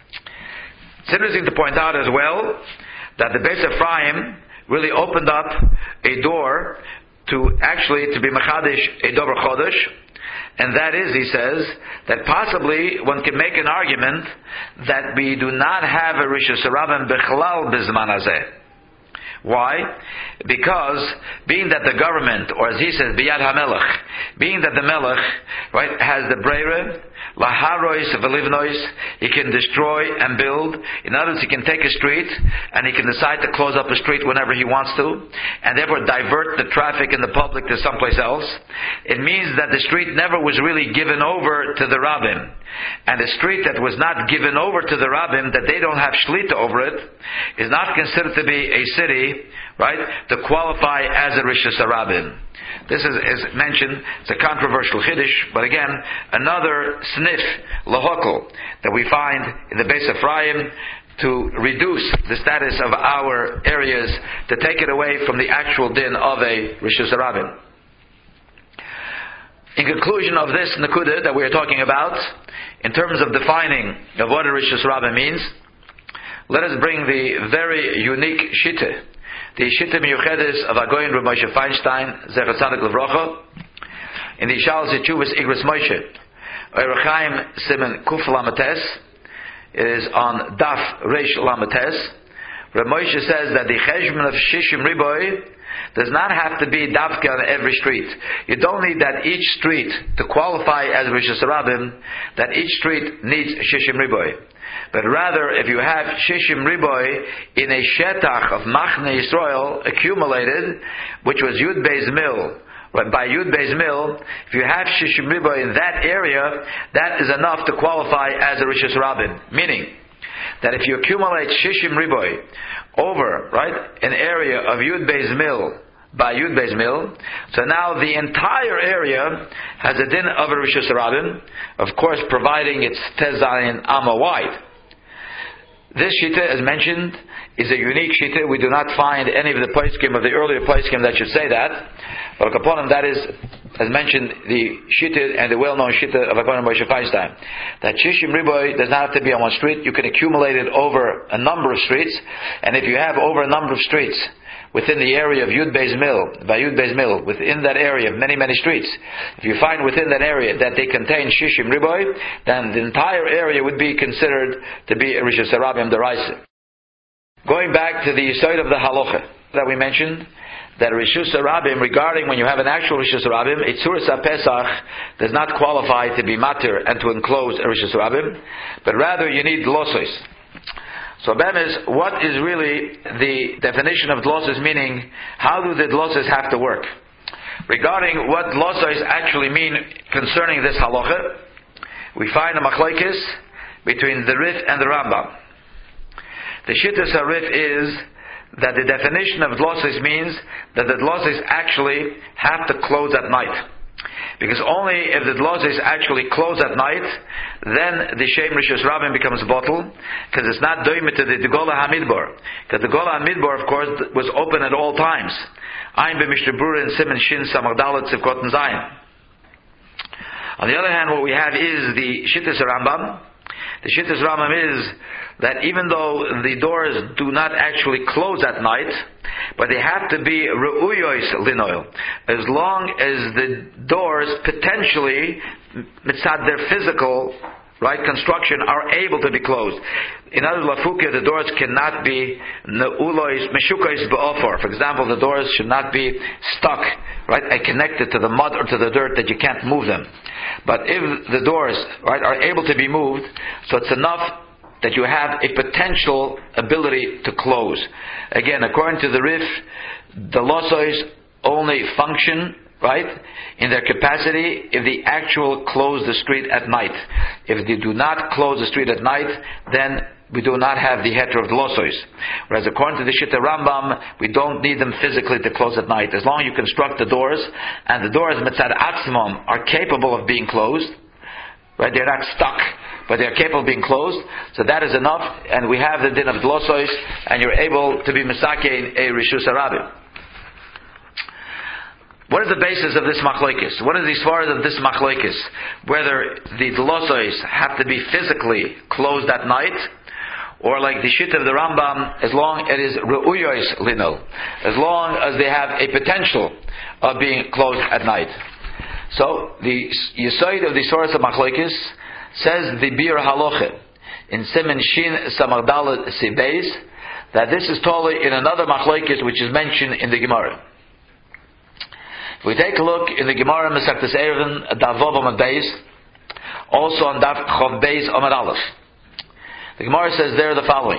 C: It's interesting to point out as well that the Beis Ephraim really opened up a door to actually to be Mechadish a Dober Chodesh, and that is, he says, that possibly one can make an argument that we do not have a Reshus HaRabim Bechlal Bizman Hazeh. Why? Because being that the government, or as he says, Biyad HaMelech, being that the Melech, right, has the Breire, Laharois Velivnois, he can destroy and build. In other words, he can take a street and he can decide to close up a street whenever he wants to, and therefore divert the traffic in the public to someplace else. It means that the street never was really given over to the Rabbim. And a street that was not given over to the Rabbim, that they don't have Shlita over it, is not considered to be a city, right, to qualify as a Reshus HaRabim. This is, is mentioned, it's a controversial Chiddush, but again, another snif, lahokal, that we find in the Beis Ephraim to reduce the status of our areas, to take it away from the actual din of a Reshus HaRabim. In conclusion of this Nakuda that we are talking about, in terms of defining of what a Reshus HaRabim means, let us bring the very unique Shittah, the Shittah Miyuchedes of Agoyin Reb Moshe Feinstein, Zecher Tzadik Levrocha, in the Shalos Yeshuvas Igros Moshe, Orach Chaim Siman Kuf Lamates, it is on Daf Reish Lamates. Reb Moshe says that the Cheshbon of Shishim Riboy does not have to be Davke on every street. You don't need that each street to qualify as Reshus HaRabim, that each street needs Shishim Riboy. But rather, if you have Shishim Riboy in a Shetach of Machne Yisrael accumulated, which was Yud Beis Mil, but by Yud Beis Mil, if you have Shishim Riboy in that area, that is enough to qualify as a Reshus HaRabim. Meaning, that if you accumulate Shishim Riboy over, right, an area of Yud Beis Mil, by Yud Beis Mil, so now the entire area has a din of a Reshus HaRabim, of course providing it's Tezayin Amma wide. This Shita, as mentioned, is a unique Shita. We do not find any of the Poskim of the earlier Poskim that should say that. But upon him, that is, as mentioned, the Shita and the well-known Shita of Agoyin Moshe Feinstein. That Shishim Riboy does not have to be on one street. You can accumulate it over a number of streets. And if you have over a number of streets within the area of Yud Beis Mil, by Yud Beis Mil, within that area of many, many streets, if you find within that area that they contain Shishim Riboy, then the entire area would be considered to be a Reshus HaRabim D'Oraisa. Going back to the Yisod of the Halacha that we mentioned, that Reshus HaRabim, regarding when you have an actual Reshus HaRabim, Eitzuras HaPesach does not qualify to be matir and to enclose a Reshus HaRabim, but rather you need Dlosos. So Bemis, what is really the definition of Dlosos, meaning how do the Dlosos have to work? Regarding what Dlosos actually mean concerning this halacha, we find a machlokes between the Rif and the Rambam. The Shittas HaRif is that the definition of Dlosos means that the Dlosos actually have to close at night. Because only if the Dlosos actually close at night, then the Shem Reshus HaRabim becomes bottle, because it's not doing it to the Gola HaMidbar. Because the Gola HaMidbar, of course, was open at all times. Ein b'Mishnah Berurah and Siman Shin Samagdalat Tzivkot and Zayin. On the other hand, what we have is the Shittas Rambam. The Shittas Rambam is that even though the doors do not actually close at night, but they have to be re'uyois linoil, as long as the doors potentially, mitzad their physical, right, construction, are able to be closed. In other words, lafukia, the doors cannot be neulois meshukais ba'ofor. For example, the doors should not be stuck, right, and connected to the mud or to the dirt that you can't move them. But if the doors, right, are able to be moved, so it's enough that you have a potential ability to close. Again, according to the Rif, the losois only function, right, in their capacity if they actually close the street at night. If they do not close the street at night, then we do not have the heter of the losois. Whereas according to the Shitta Rambam, we don't need them physically to close at night. As long as you construct the doors, and the doors mitzad atzmon are capable of being closed, right, they're not stuck, but they're capable of being closed, so that is enough, and we have the din of losois, and you're able to be misakein a rishus harabim. What is the basis of this machlokes? What is the svara of this machlokes? Whether the losois have to be physically closed at night, or like the shit of the Rambam, as long as it is re'uyois linol, as long as they have a potential of being closed at night. So the Yesod of the source of machlokes says the Bir Haloche in Simen Shin Samagdalet Sibeis that this is totally in another machlokes which is mentioned in the Gemara. If we take a look in the Gemara Masechtas Eruvin Daf Vav Amud Beis, also on Daf Chav Beis Amud Aleph, the Gemara says there the following: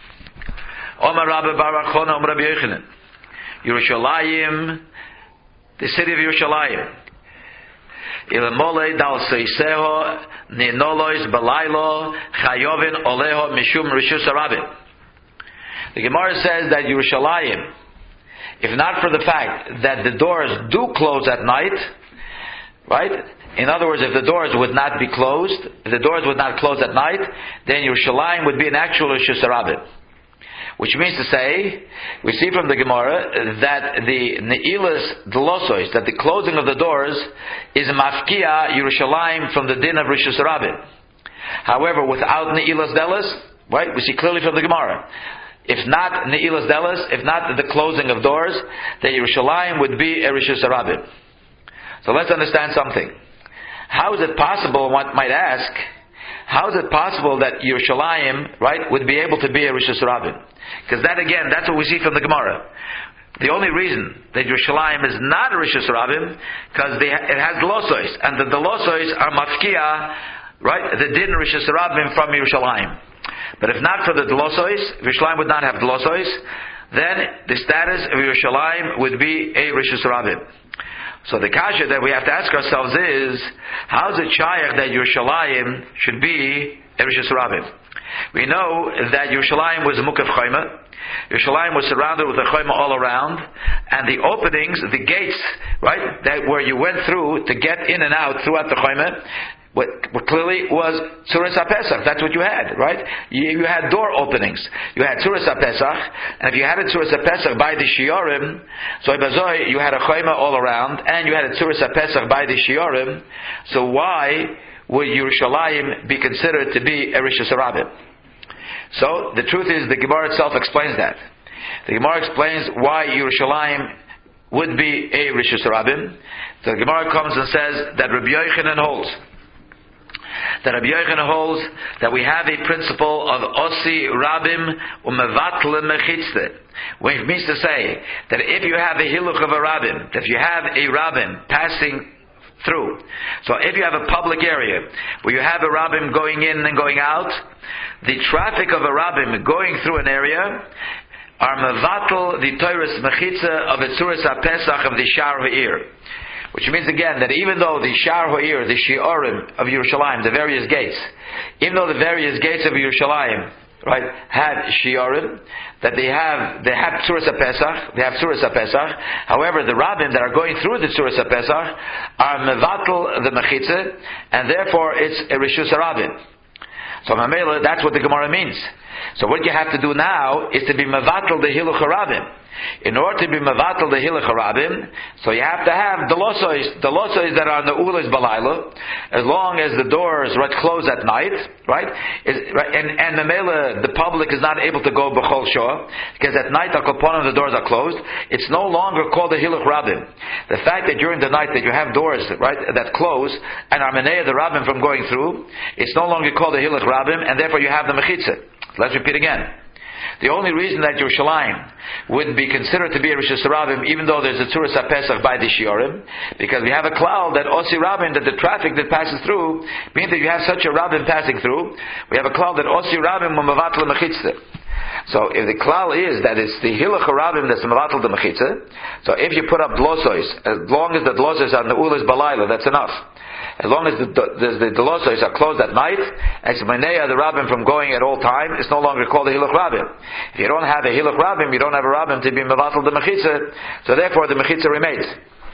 C: Omar Rabbi Baruch Chona Omar Rabbi Yochanan, Yerushalayim, the city of Yerushalayim, Ilamole dal seiseho ninolois balaylo chayovin oleho mishum rishus harabim. The Gemara says that Yerushalayim, if not for the fact that the doors do close at night, right? In other words, if the doors would not be closed, if the doors would not close at night, then Yerushalayim would be an actual rishus harabim. Which means to say, we see from the Gemara that the Ne'ilas Delosois, that the closing of the doors is mafkia Yerushalayim from the din of Rishus Harabim. However, without Ne'ilas Delos, right, we see clearly from the Gemara, if not Ne'ilas Delos, if not the closing of doors, then Yerushalayim would be a Rishus Harabim. So let's understand something. How is it possible, one might ask, how is it possible that Yerushalayim, right, would be able to be a Rishus Harabim? Because that again, that's what we see from the Gemara. The only reason that Yerushalayim is not a Rishus Harabim, because it has losois, and the, the losois are mafkia, right, the din Rishus Harabim from Yerushalayim. But if not for the losois, Yerushalayim would not have losois, then the status of Yerushalayim would be a Rishus Harabim. So the kasha that we have to ask ourselves is, how is it shayach that Yerushalayim should be a Rishus Harabim? We know that Yerushalayim was a mukaf chayma. Yerushalayim was surrounded with a chayma all around, and the openings, the gates, right, that where you went through to get in and out throughout the chayma, what, what clearly was Tzuras HaPesach. That's what you had, right? You, you had door openings. You had Tzuras HaPesach, and if you had a Tzuras HaPesach by the Shiorim, so you had a chayma all around, and you had a Tzuras HaPesach by the Shiorim, so why would Yerushalayim be considered to be a Rishus Harabim? So the truth is, the Gemara itself explains that. The Gemara explains why Yerushalayim would be a Rishus Harabim. The Gemara comes and says that Rabbi Yochanan holds. That Rabbi Yochanan holds that we have a principle of Osi Rabim Umevatle Mechitzte. Which means to say that if you have a Hiluch of a Rabim, that if you have a Rabim passing through. So if you have a public area where you have a rabbim going in and going out, the traffic of a rabbim going through an area are mevatel the Torah's mechitza of the Tzuras HaPesach of the Shar Ha'ir. Which means again that even though the Shar Ha'ir, the Shi'orim of Yerushalayim, the various gates, even though the various gates of Yerushalayim, right, had Shiorim, that they have, they have Tzuras HaPesach, they have Tzuras HaPesach. However, the Rabbim that are going through the Tzuras HaPesach are Mevatel the Mechitza, and therefore it's a Rishus Harabim. So Mamela, that's what the Gemara means. So what you have to do now is to be mevatel the hiluch harabim. In order to be mevatel the hiluch harabim, so you have to have the losois, the losois that are on the ulas balayla, as long as the doors right close at night, right? Is, right and and the mele, the public is not able to go b'chol shoah because at night al kaponim the doors are closed. It's no longer called the hiluch rabim. The fact that during the night that you have doors right that close and are menei the rabim from going through, it's no longer called the hiluch rabim, and therefore you have the mechitza. Let's repeat again. The only reason that Yerushalayim would be considered to be a Rishus Rabim, even though there's a Tzuras HaPesach by the Shiorim, because we have a cloud that Osi Rabim, that the traffic that passes through, means that you have such a Rabim passing through, we have a cloud that Osi Rabim Mavatal Mechitzah. So if the klal is that it's the hiluch harabim that's mavatal the mechitza, so if you put up dlosos, as long as the dlosos are on the ulas balayla, that's enough. As long as the the, the dlosos are closed at night, and it's maneya the rabbim from going at all time, it's no longer called a hiluch rabim. If you don't have a hiluch rabim, you don't have a rabim to be mavatal the mechitza, so therefore the mechitza remains.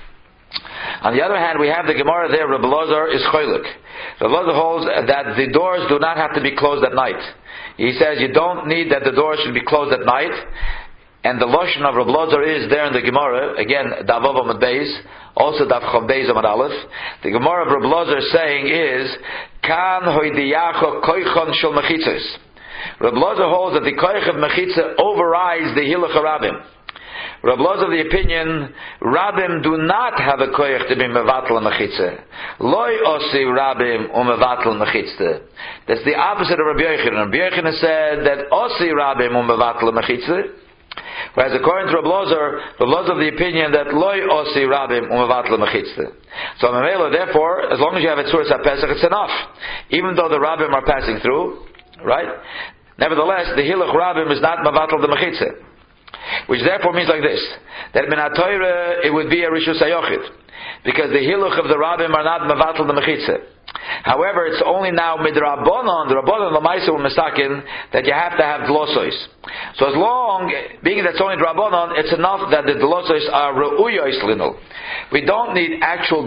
C: On the other hand, we have the Gemara there, Rabbi Elazar is choylek. Rabbi Elazar holds that the doors do not have to be closed at night. He says you don't need that the doors should be closed at night. And the lotion of Rabbi Elazar is there in the Gemara, again, Davav Amud Beis, also Dav Chav Beis Amud Aleph. The Gemara of Rabbi Elazar saying is, Kan hoidiyacho koichon shel mechitzos. Rabbi Elazar holds that the koich of mechitza overrides the hiluch harabim. Rabbi Elazar of the opinion, Rabim do not have a koyach to be mevatel mechitza. Loi osi Rabim umevatel mechitza. That's the opposite of Rabbi Yochanan. Rabbi Yochanan said that osi Rabim umevatel mechitza. Whereas according to Rabbi Elazar, Rabbi Elazar of the opinion that Loi osi Rabim umevatel mechitza. So Mamela, therefore, as long as you have a Tzuras HaPesach, it's enough. Even though the Rabim are passing through, right? Nevertheless, the hiluch Rabim is not mevatel the mechitza. Which therefore means like this, that min ha-Torah it would be a rishus hayochid, because the hiluch of the rabbim are not mevatel the mechitza. However, it's only now midrabanon, the rabbanon l'maisa were mistaken that you have to have dlosos. So as long, being that it's only drabanon, it's enough that the dlosos are reuyos linol. We don't need actual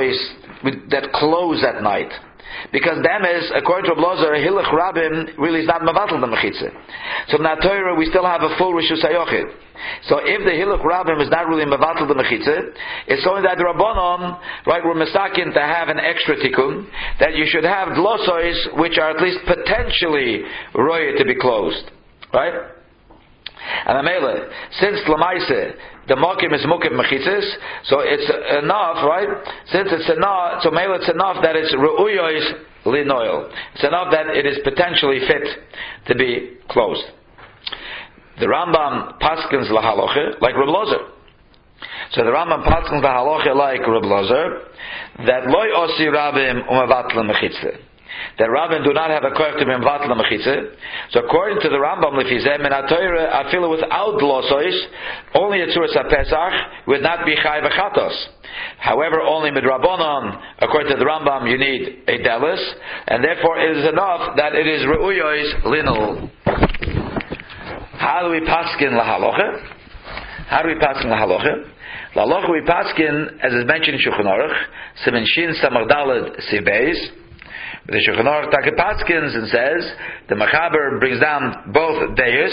C: dlosos that close at night. Because them is, according to Rabbi Elazar, hiluch rabim really is not mevatel the mechitza. So in that Torah we still have a full rishus hayochid. So if the hiluch rabim is not really mevatel the mechitza, it's only that the rabbanon, right, we're mistaken to have an extra tikkun that you should have dlosos which are at least potentially roya to be closed, right? And Amela, since Lamaise, the Mokim is Mokim Mechitzis, so it's enough, right? Since it's enough, so Mela it's enough that it's Ru'uyois Linoil. It's enough that it is potentially fit to be closed. The Rambam Paskins Lahaloche, like Rabbi Elazar. So the Rambam Paskins Lahaloche like Rabbi Elazar, that Loi Osi Rabim Umavatla Mechitzah. That Rabbim do not have a koyach to be mevatel mechitza. So according to the Rambam, lefizeh min ha-Torah, afilu without losois, only a tzuras ha-Pesach would not be chay v'chatos. However, only midrabanon, according to the Rambam, you need a delis, and therefore it is enough that it is reuyos linol. How do we paskin lahalocha? How do we paskin lahalocha? Lahalocha we paskin, as is mentioned in Shulchan Aruch, Siman Shin Samach Daled Sibeis. The Shulchan Aruch Taka Paskins and says the Machaber brings down both dayos.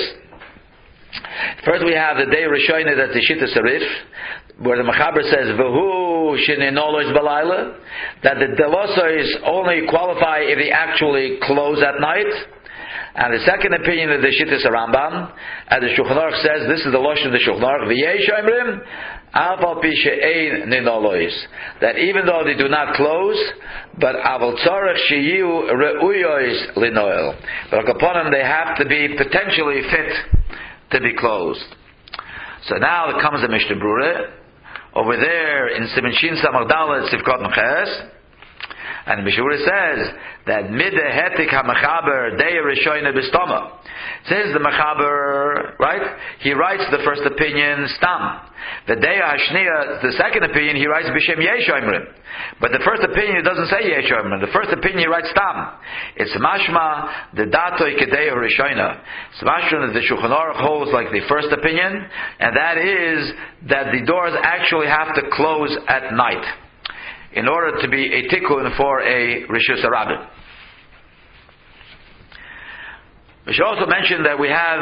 C: First we have the day Rishoyne, that's the Shita Sarif, where the Machaber says V'hu Shininolois Balayla, that the Delosos only qualify if they actually close at night. And the second opinion of the Shittas Rambam, as the Shulchan Aruch says, this is the Lashon of the Shulchan Aruch, V'yesh Oimrim, Aval Pi She'ein Ninolois, that even though they do not close, but Aval Tzorech Sheyu Re'uyois Linoil, but upon them they have to be potentially fit to be closed. So now comes the Mishnah Brura, over there in Siman Shin Samach Daled Sivkot Meches, and the Mishnah says that mid hetik ha-mechaber deya rishoyna b'stama. Says the mechaber, right? He writes the first opinion stam. The deya hashniya, the second opinion, he writes b'shem yesh oimrim. But the first opinion, it doesn't say yesh oimrim. The first opinion, he writes stam. It's mashma the datoi kedeya rishoyna. It's mashma that the Shulchan Aruch holds like the first opinion, and that is that the doors actually have to close at night in order to be a tikkun for a rishus harabim. We should also mention that we have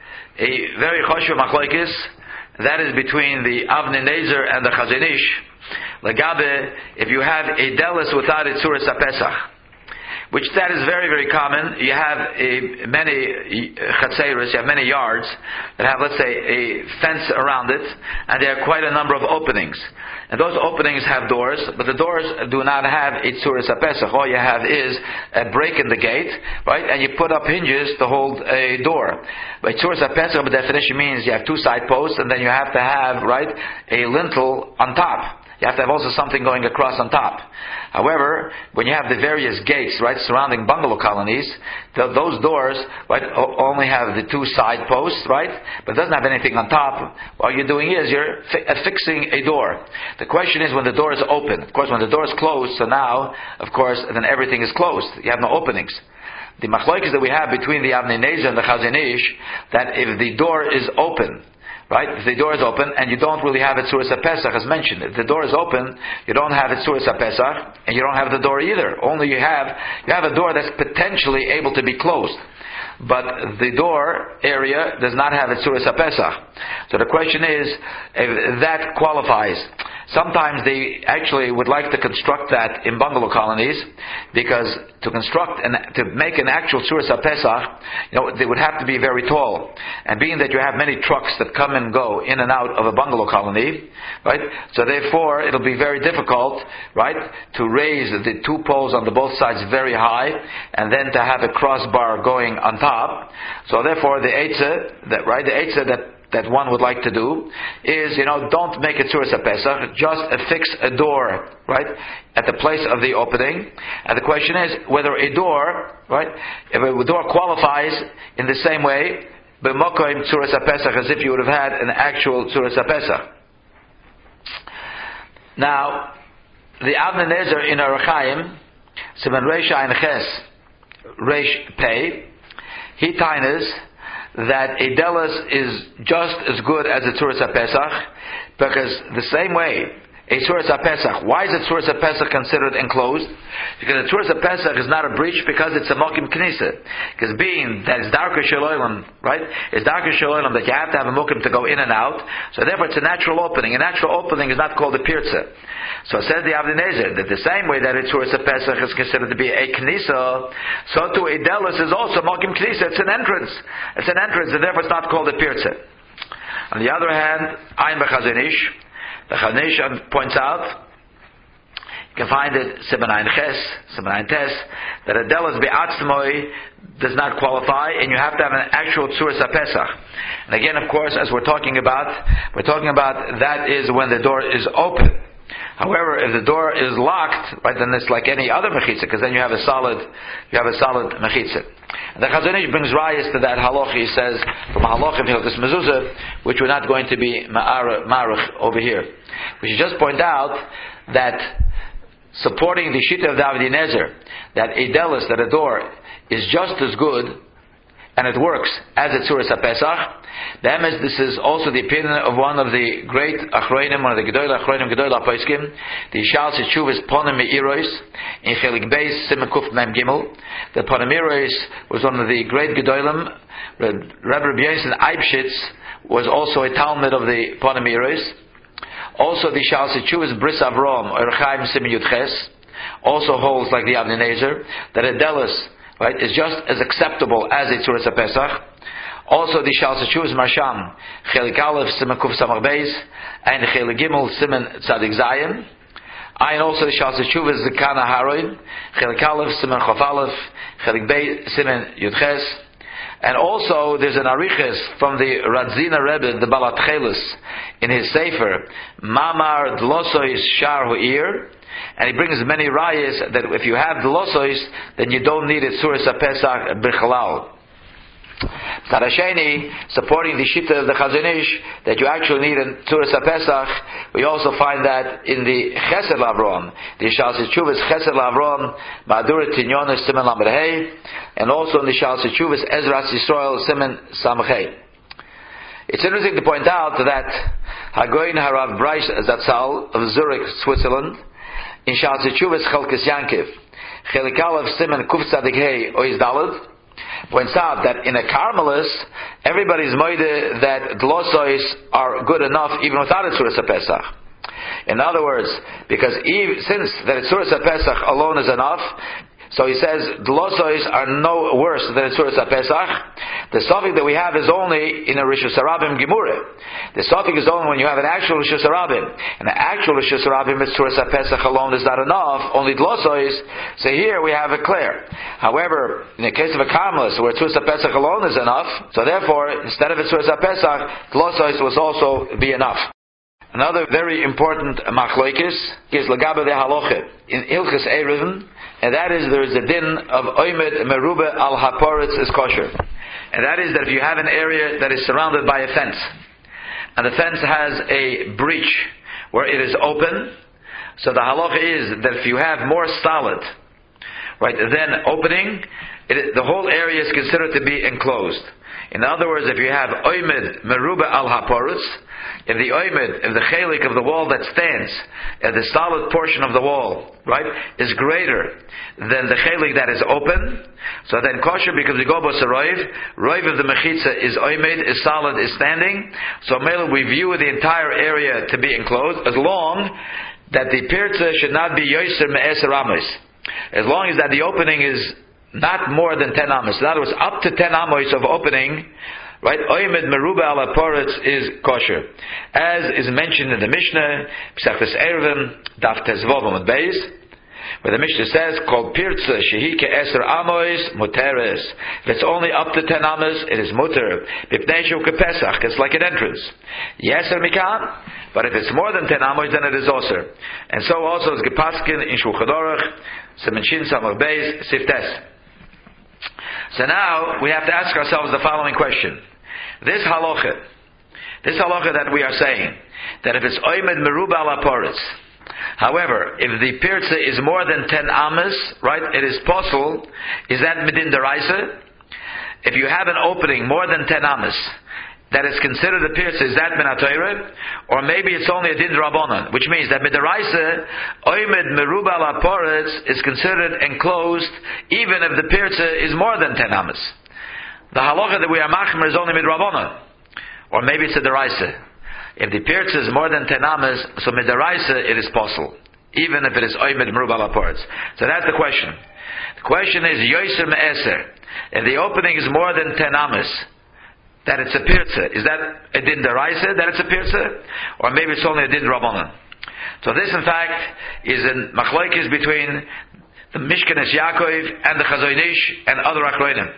C: a very choshev machlokes, that is between the Avnei Nezer and the Chazon Ish. Lagabe, if you have a delis without a tzuras HaPesach, which that is very, very common. You have a, many chatzeros, you have many yards that have, let's say, a fence around it, and there are quite a number of openings. And those openings have doors, but the doors do not have a tzuras HaPesach. All you have is a break in the gate, right? And you put up hinges to hold a door. But tzuras HaPesach, by definition, means you have two side posts, and then you have to have, right, a lintel on top. You have to have also something going across on top. However, when you have the various gates, right, surrounding bungalow colonies, th- those doors, right, o- only have the two side posts, right, but it doesn't have anything on top. What you're doing is you're fi- affixing a door. The question is when the door is open. Of course, when the door is closed, so now, of course, then everything is closed. You have no openings. The machlokes that we have between the Avnei Nezer and the Chazon Ish, that if the door is open, right? If the door is open and you don't really have it tzuras HaPesach, as mentioned. If the door is open, you don't have it tzuras HaPesach, and you don't have the door either. Only you have, you have a door that's potentially able to be closed. But the door area does not have its tzuras HaPesach. So the question is, if that qualifies. Sometimes they actually would like to construct that in bungalow colonies, because to construct and to make an actual tzuras HaPesach, you know, they would have to be very tall. And being that you have many trucks that come and go in and out of a bungalow colony, right? So therefore, it'll be very difficult, right, to raise the two poles on the both sides very high, and then to have a crossbar going on top. So therefore, the eitzah, that right, the eitzah that that one would like to do is, you know, don't make it tzuras HaPesach, just affix a door, right, at the place of the opening. And the question is whether a door, right, if a door qualifies in the same way, b'mokoim tzuras HaPesach, as if you would have had an actual tzuras HaPesach. Now, the Avnei Nezer in Orach Chaim, Siman Reish Ayin Ches, Reish Pei, he tainas that a delis is just as good as a tzuras HaPesach, because the same way a tzuras HaPesach, why is a tzuras HaPesach considered enclosed? Because a tzuras HaPesach is not a breach because it's a mokim knisa. Because being that it's darker shalolim, right? It's darker shalolim that you have to have a mokim to go in and out. So therefore it's a natural opening. A natural opening is not called a pirza. So says the Avnei Nezer that the same way that a tzuras HaPesach is considered to be a knisa, so too a delis is also mokim knisa. It's an entrance. It's an entrance, and therefore it's not called a pirza. On the other hand, Ayin b'Chazon Ish, the Chazon Ish points out, you can find it, Siman Ayin Ches, Siman Ayin Tes, that a delis be'atzmoi does not qualify, and you have to have an actual tzuras HaPesach. And again, of course, as we're talking about, we're talking about that is when the door is open. However, if the door is locked, right, then it's like any other mechitza, because then you have a solid, you have a solid mechitza. And the Chazon Ish brings rayas to that halacha. He says from halacha of Hilchos Mezuzah, which we're not going to be ma'arach over here. We should just point out that supporting the shita of the Avnei Nezer, that a delis, that a door is just as good and it works as a tzuras HaPesach. The emes, this is also the opinion of one of the great achronim, one of the gedolei achronim, gedolei aposkim, the Shal Teshuvos Ponim Me'iros in Chelik Beis Siman Kuf Mem Gimel. The Ponim Me'iros was one of the great gedolim. Rabbi Yonasan Eibshitz was also a talmid of the Ponim Me'iros. Also, the Shal Teshuvos Bris Avrom Orach Chaim Siman Yud Ches also holds, like the Avnei Nezer, that a delis, right, is just as acceptable as a tzuras HaPesach. Also, the Shal Teshuvos Marsham Chelik Aleph Siman Kuf Samach Beis and Chelik Gimel Siman Tzadik Zayin. And also the Shal Teshuvos Zekana Haroin Chelik Aleph Siman Chof Aleph Chelik Beis Siman Yud Ches. And also there's an ariches from the Radzina Rebbe, the Balat Chelis, in his Sefer Mamar Dlosois Shar Hu'ir. And he brings many rayas that if you have dlosois, then you don't need a tzuras HaPesach b'chalal. Tarasheni, supporting the shita of the Chazon Ish, that you actually need a tzuras HaPesach, we also find that in the Chesed L'Avron, the Shal Teshuvos Chesed L'Avron, Ma'adurat Tinyonos Siman Lamed Hey, and also in the Shal Teshuvos Ezras Yisrael Siman Samach. It's interesting to point out that Hagoyin Harav Bryce Zatzal of Zurich, Switzerland, in Shal Teshuvos Chelkes Yankiv, Chelik Aleph Siman Kuf Tzadik Hey Oiz Daled, points out that in a Carmelis, everybody's moide that glosois are good enough even without a Tzuras HaPesach. In other words, because Eve, since that a Tzuras HaPesach alone is enough, so he says glosois are no worse than a Tzuras HaPesach. The suffix that we have is only in a Rishus Harabim Gemurah. The suffix is only when you have an actual Rishus Harabim. And the actual Rishus Harabim is Tzuras HaPesach alone is not enough, only glosois. So here we have it clear. However, in the case of a Carmelis, where Tzuras HaPesach alone is enough, so therefore, instead of a Tzuras HaPesach, glosois will also be enough. Another very important machlokes is Lagabe de Haloche in Hilchos Eruvin, and that is there is a din of Oimed Meruba al Haporitz is kosher. And that is that if you have an area that is surrounded by a fence, and the fence has a breach where it is open, so the halacha is that if you have more solid, right, than opening, it, the whole area is considered to be enclosed. In other words, if you have Oimed Meruba al Haporitz, if the oimed, if the chelik of the wall that stands, if the solid portion of the wall, right, is greater than the chelik that is open, so then kosher because we go b'sa roiv, roiv of the mechitza is oimed, is solid, is standing, so mele we view the entire area to be enclosed, as long that the pirza should not be yoser me'eser amos. As long as that the opening is not more than ten amos. In other words, up to ten amos of opening, right? Oimed meruba ala poretz is kosher, as is mentioned in the Mishnah, Pesachas Eruvin, Daf Tezvov and Beis, where the Mishnah says, "Kol pirza shehi ke'eser amos muteres." If it's only up to ten amos, it is muter. Bipnei shu kepesach, it's like an entrance. Yeser mikan, but if it's more than ten amos, then it is oser. And so also is gepaskin in Shulchan Aruch, Siman Shin Samach Beis Siftes. So now we have to ask ourselves the following question. This halacha, this halacha that we are saying, that if it's oimed meruba ala poretz, however, if the pirza is more than ten amas, right, it is possible, is that midin deraisa? If you have an opening more than ten amas, that is considered a pirza, is that min ha-Torah? Or maybe it's only a din drabanan, which means that midaraisa, oimed meruba ala poretz is considered enclosed, even if the pirza is more than ten amas. The halacha that we are machmer is only midrabanan, or maybe it's a deraisa. If the pirza is more than ten amas, so midaraisa it is possible, even if it is oimed meruba ala poretz. So that's the question. The question is yoser me'eser. If the opening is more than ten amas, that it's a pirza. Is that a din deraisa that it's a pirza? Or maybe it's only a din rabbanan. So this in fact is in machlokes between the Mishkanes Yaakov and the Chazon Ish and other achronim.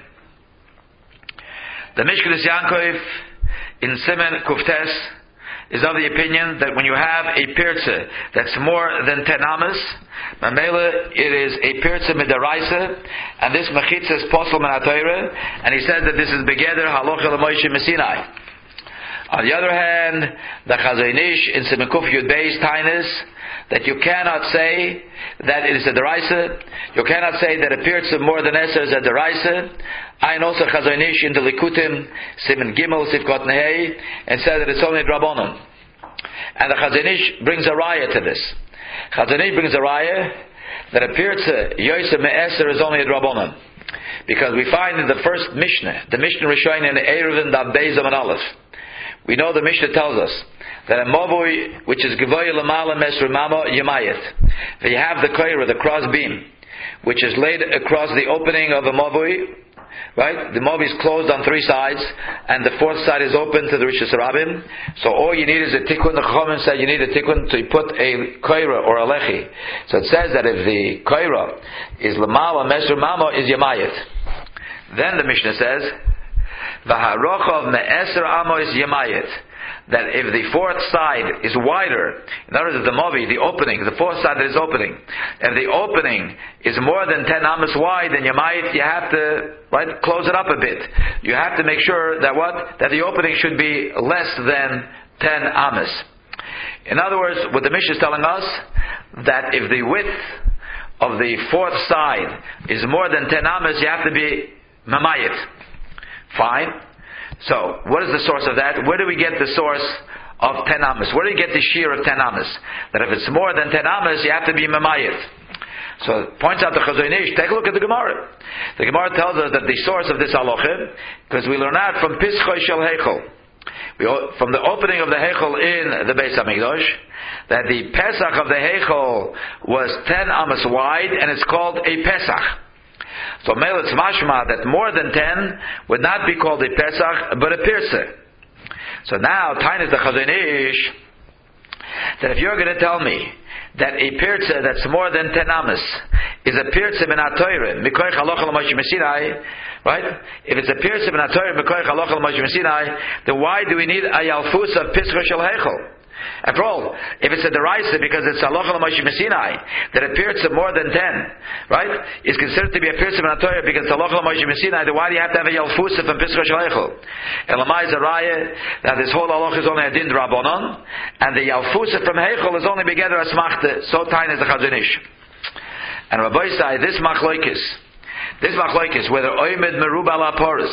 C: The Mishkanes Yaakov in Siman Kuftes is of the opinion that when you have a pirza that's more than ten amas, mamela it is a pirza midaraisa, and this mechitza is posel min ha-Torah, and he says that this is begeder halocha l'Moshe Messinai. On the other hand, the Chazon Ish in Siman Kuf Yud Beis Tainis that you cannot say that it is a deraisa, you cannot say that a pirza more than eser is a deraisa. I and also Chazon Ish in the Likutim Siman Gimel Sifkot Nehei and said that it's only a drabonon. And the Chazon Ish brings a raya to this. Chazon Ish brings a raya that a pirza yoser me'eser is only a drabonon, because we find in the first Mishnah, the Mishnah Rishon in Eruvin Daf Beis Amud Aleph, we know the Mishnah tells us that a mavoi which is gevoy lamala mesru mama yamayit, that you have the koira, the cross beam, which is laid across the opening of a mavoi, right? The mavoi is closed on three sides, and the fourth side is open to the Rishus Harabim. So all you need is a tikkun. The Chachamim said you need a tikkun to put a koira or a lechi. So it says that if the koira is lamala mesru mama is yamayit, then the Mishnah says v'harochov me'eser amos yamayit, that if the fourth side is wider, in other words, the mavi, the opening, the fourth side that is opening, if the opening is more than ten amos wide, then you might, you have to, right, close it up a bit. You have to make sure that what? That the opening should be less than ten amos. In other words, what the Mishnah is telling us, that if the width of the fourth side is more than ten amos, you have to be mamayit. Fine. So, what is the source of that? Where do we get the source of ten amas? Where do you get the shear of ten amas? That if it's more than ten amas, you have to be mamayit. So it points out the Chazon Ish. Take a look at the Gemara. The Gemara tells us that the source of this halacha, because we learn out from Pischoi Shel Heichel, we, from the opening of the Heichel in the Beis Hamikdash, that the Pesach of the Heichel was ten amas wide, and it's called a Pesach. So Melech Mashma that more than ten would not be called a Pesach, but a Pirse. So now, Tainis the Chazon Ish, that if you're going to tell me that a Pirse that's more than ten amas is a Pirse min HaTorah, Mikoich Halacha L'Moshe Messinai, right? If it's a Pirse min HaTorah, Mikoich Halacha L'Moshe Messinai, then why do we need a Yalfus of Pischoi Shel Heichel? After all, if it's a deraisa because it's halacha l'moshe Messinai that a pirza more than ten, right, is considered to be a pirza min HaTorah because it's halacha l'moshe Messinai, then why do you have to have a yalfusa from Pischoi Shel Heichel? And Lamai Zaraya, that this whole halacha is only a din drabonon, and the yalfusa from Heichel is only begether asmachta. So tiny is the Chazon Ish. And Rabbi say this machloikis, this machloikis, whether oimed meruba la porus,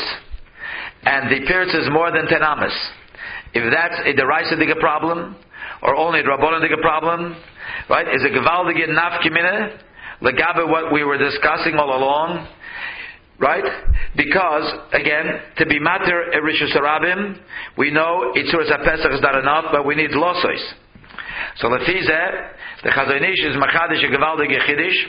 C: and the pirza is more than ten amas. If that's a deraisa diga problem, or only a drabonon diga problem, right, is a gevaldige nafkimine, legabe what we were discussing all along, right? Because, again, to be mater erishus harabim, we know Itzuras HaPesach is not enough, but we need losois. So lefizeh, the Chazon Ish is machadish a gevaldige chiddush,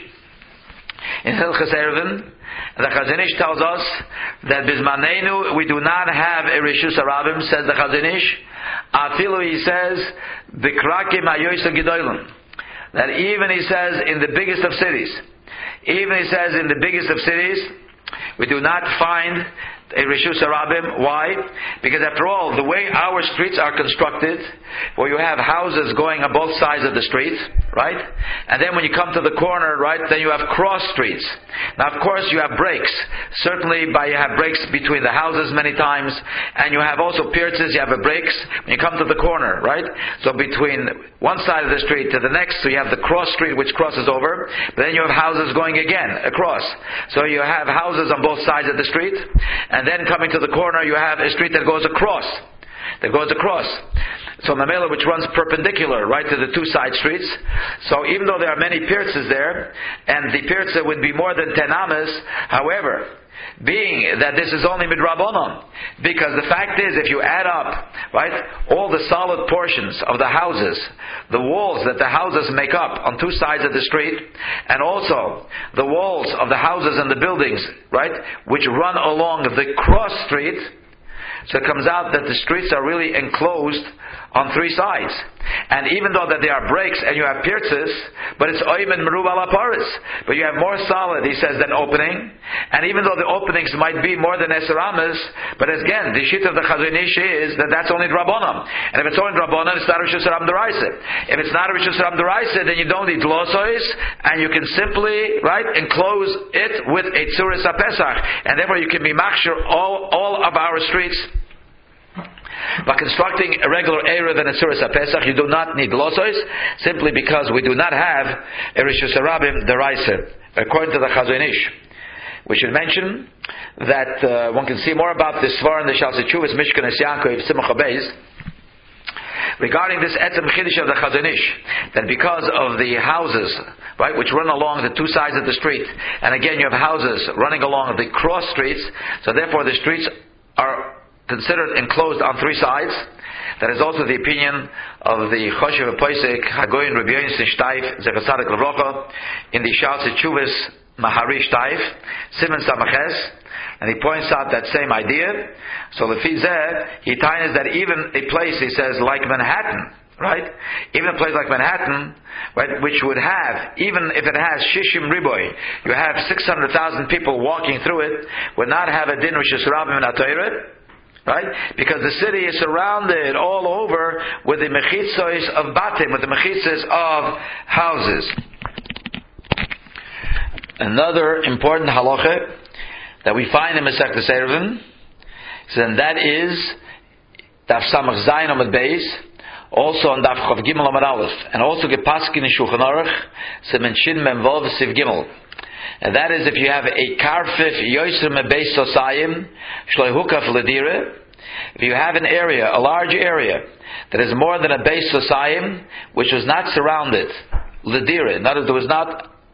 C: in Hilchas Eruvin, the Chazon Ish tells us that Bizmanenu we do not have a Rishus Harabim, says the Chazon Ish. Afilu, he says, Bikrakim Ayoysa Gedolim, that even he says in the biggest of cities, even he says in the biggest of cities, we do not find a Rishus Harabim. Why? Because after all, the way our streets are constructed, where you have houses going on both sides of the street, right? And then when you come to the corner, right, then you have cross streets. Now, of course, you have breaks. Certainly, by you have breaks between the houses many times, and you have also pierces, you have a breaks when you come to the corner, right? So between one side of the street to the next, so you have the cross street which crosses over, but then you have houses going again across. So you have houses on both sides of the street, and then coming to the corner, you have a street that goes across. That goes across. So Mamela, which runs perpendicular, right, to the two side streets. So even though there are many pirzas there, and the pirza would be more than ten amas, however, being that this is only midrabanon, because the fact is, if you add up, right, all the solid portions of the houses, the walls that the houses make up on two sides of the street, and also the walls of the houses and the buildings, right, which run along the cross street, so it comes out that the streets are really enclosed on three sides. And even though that there are breaks and you have pirzas, but it's oimen meruba la paris, but you have more solid, he says, than opening. And even though the openings might be more than eseramas, but again, the shit of the Chazon Ish is that that's only drabonim. And if it's only drabonim, it's not a rishus haram deraisa. If it's not a rishus haram deraisa, then you don't need losois, and you can simply, right, enclose it with a tzuras HaPesach, and therefore you can be machshir all all of our streets. By constructing a regular Erev and a Tzuras HaPesach, you do not need losois, simply because we do not have a Rishus Harabim deraisa, according to the Chazon Ish. We should mention that uh, one can see more about this Svar in the Shalsei Teshuvos Mishkan Es Yaakov Simcha Beis, regarding this etzem chiddush of the Chazon Ish, that because of the houses, right, which run along the two sides of the street, and again you have houses running along the cross streets, so therefore the streets are considered enclosed on three sides. That is also the opinion of the Choshev Poisek Hagoyin Rabbi Yonasan Shteif Zecher Tzadik Levrocha in the Shalsei Teshuvos Mahari Shteif Siman Samaches, and he points out that same idea. So Lefizeh, he ties that even a place, he says, like Manhattan, right? Even a place like Manhattan, right, which would have, even if it has Shishim Riboy, you have six hundred thousand people walking through it, would not have a din Rishus Harabim in HaTorah, right? Because the city is surrounded all over with the mechitzos of batim, with the mechitzos of houses. Another important halacha that we find in Masechtas Eruvin, and that is Daf Samach Zayin Amud Beis, also on Daf Chav Gimel Amud Aleph, and also Gepaskin in Shulchan Aruch, Siman Shin Mem Vav Siv Gimel. And that is if you have a karfif yoyser mebeis sosayim shloi hukaf ledira, if you have an area, a large area that is more than a beis sosayim, which was not surrounded ledira, in other words, there was not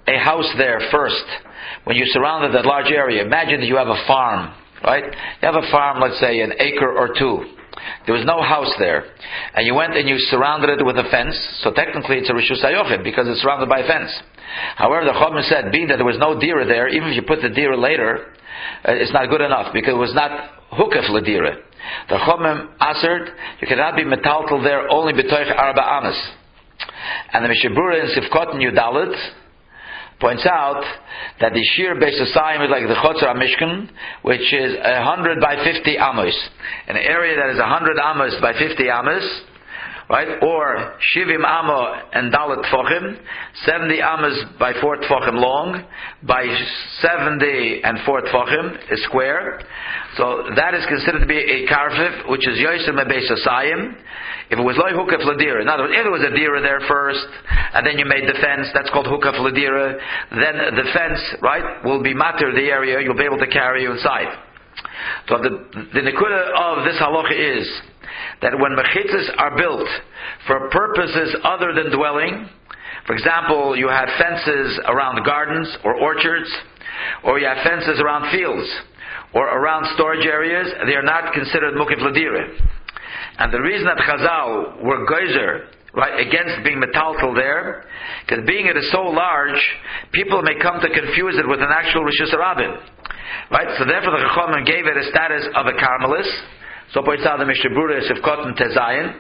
C: a house there first, when you surrounded that large area, imagine that you have a farm, right? You have a farm, let's say an acre or two. There was no house there. And you went and you surrounded it with a fence, so technically it's a Rishus HaYochid because it's surrounded by a fence. However, the Chacham said, being that there was no dira there, even if you put the dira later, uh, it's not good enough because it was not hukaf l'dira. The Chacham answered, you cannot be metaltal there only b'toich arba amas. And the Mishnah Berurah in Sifkot Yudalit points out that the sheer base of Sayim is like the Chotzer HaMishkan, which is a hundred by fifty amos. An area that is a hundred amos by fifty amos, right? Or Shivim Amo and Dalet Tfochim, seventy amos by four Tfochim long, by seventy and four Tfochim is square. So that is considered to be a karfif, which is Yosem Beis Asayim. If it was loy hukaf ladira, in other words, if it was a dira there first, and then you made the fence, that's called hukaf ladira, then the fence, right, will be matter the area, you'll be able to carry you inside. So the, the nekuda of this halacha is that when mechitzas are built for purposes other than dwelling, for example, you have fences around gardens or orchards, or you have fences around fields, or around storage areas, they are not considered mukif ladira. And the reason that Chazal were geyser, right, against being metaltal there, because being it is so large, people may come to confuse it with an actual Rishus HaRabim. Right? So therefore the Chachamim gave it a status of a Carmelis. So points out the Mishnah Berurah Sifkot and Tezayin.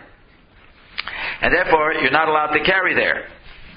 C: And therefore you're not allowed to carry there.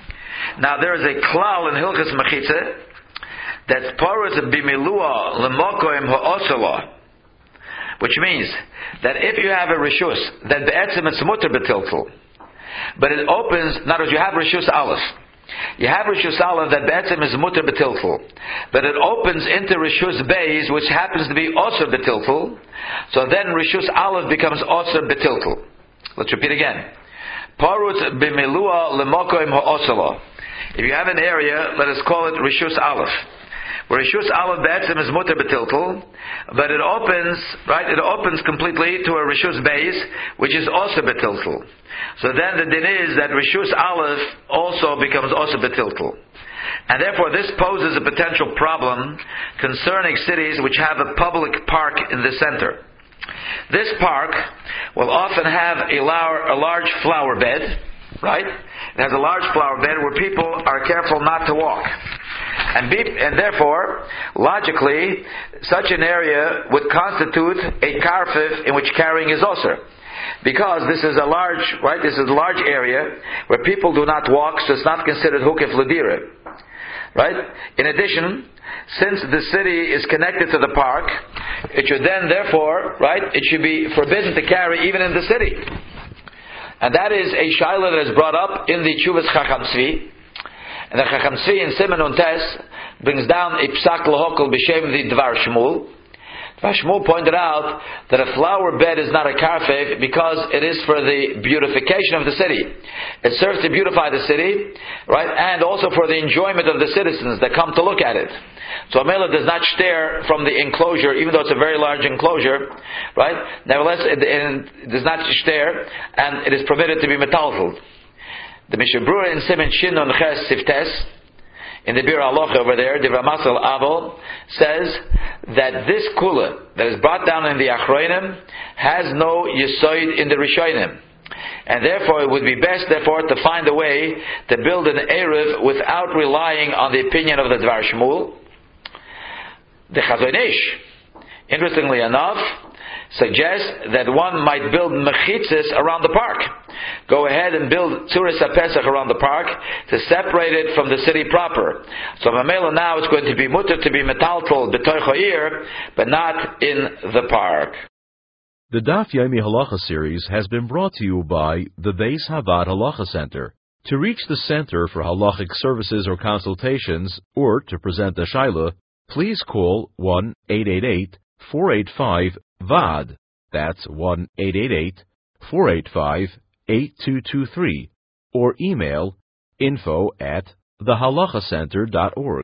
C: Now there is a klal in Hilchas Mechitza that's porus b'milua l'mokoim ha'osala, which means that if you have a rishus, that be'etzim it's mutter betiltel, but it opens, in other words, you have rishus aleph. You have rishus aleph that be'etzim is mutter betiltel, but it opens into rishus beis, which happens to be also betiltel, so then rishus aleph becomes also betiltel. Let's repeat again. Parut b'milua l'mokoim ha'osala. If you have an area, let us call it rishus aleph, where Rishus Aleph Be'etzim is mutter betiltul, but it opens, right, it opens completely to a Rishus Beis, which is also betiltul. So then the din is that Rishus Aleph also becomes also betiltul. And therefore this poses a potential problem concerning cities which have a public park in the center. This park will often have a, lar- a large flower bed, right? It has a large flower bed where people are careful not to walk. And, be, and therefore, logically, such an area would constitute a karfif in which carrying is osir. Because this is a large, right, this is a large area where people do not walk, so it's not considered hukif ladira. Right? In addition, since the city is connected to the park, it should then, therefore, right, it should be forbidden to carry even in the city. And that is a shaila that is brought up in the Chuvas Chacham Tzvi. And the Chacham Tzvi in Siman Untes brings down a psak lahokal b'shem the Dvar Shmuel. Dvar Shmuel pointed out that a flower bed is not a karfev because it is for the beautification of the city. It serves to beautify the city, right, and also for the enjoyment of the citizens that come to look at it. So a mela does not stare from the enclosure, even though it's a very large enclosure, right? Nevertheless, it, it does not stare, and it is permitted to be metaltal. The Mishnah Berurah in Siman Shin on Ches Siftes, in the Bir Alocha over there, the Ramasal Abel says that this kula that is brought down in the Achroinim has no yisoid in the Rishonim. And therefore it would be best, therefore, to find a way to build an Erev without relying on the opinion of the Dvar Shmuel. The Chazon Ish, interestingly enough, suggests that one might build mechitzas around the park. Go ahead and build Tzuras HaPesach around the park to separate it from the city proper. So Mamela now is going to be mutter to be metaltal b'toich ha'ir, but not in the park.
B: The Daf Yomi Halacha series has been brought to you by the Beis Havad Halacha Center. To reach the Center for Halachic Services or Consultations, or to present a Shaila, please call one eight eight eight, four eight five, V A D. That's one eight eight eight, four eight five, eight two two three. Or email info at the halacha center dot org.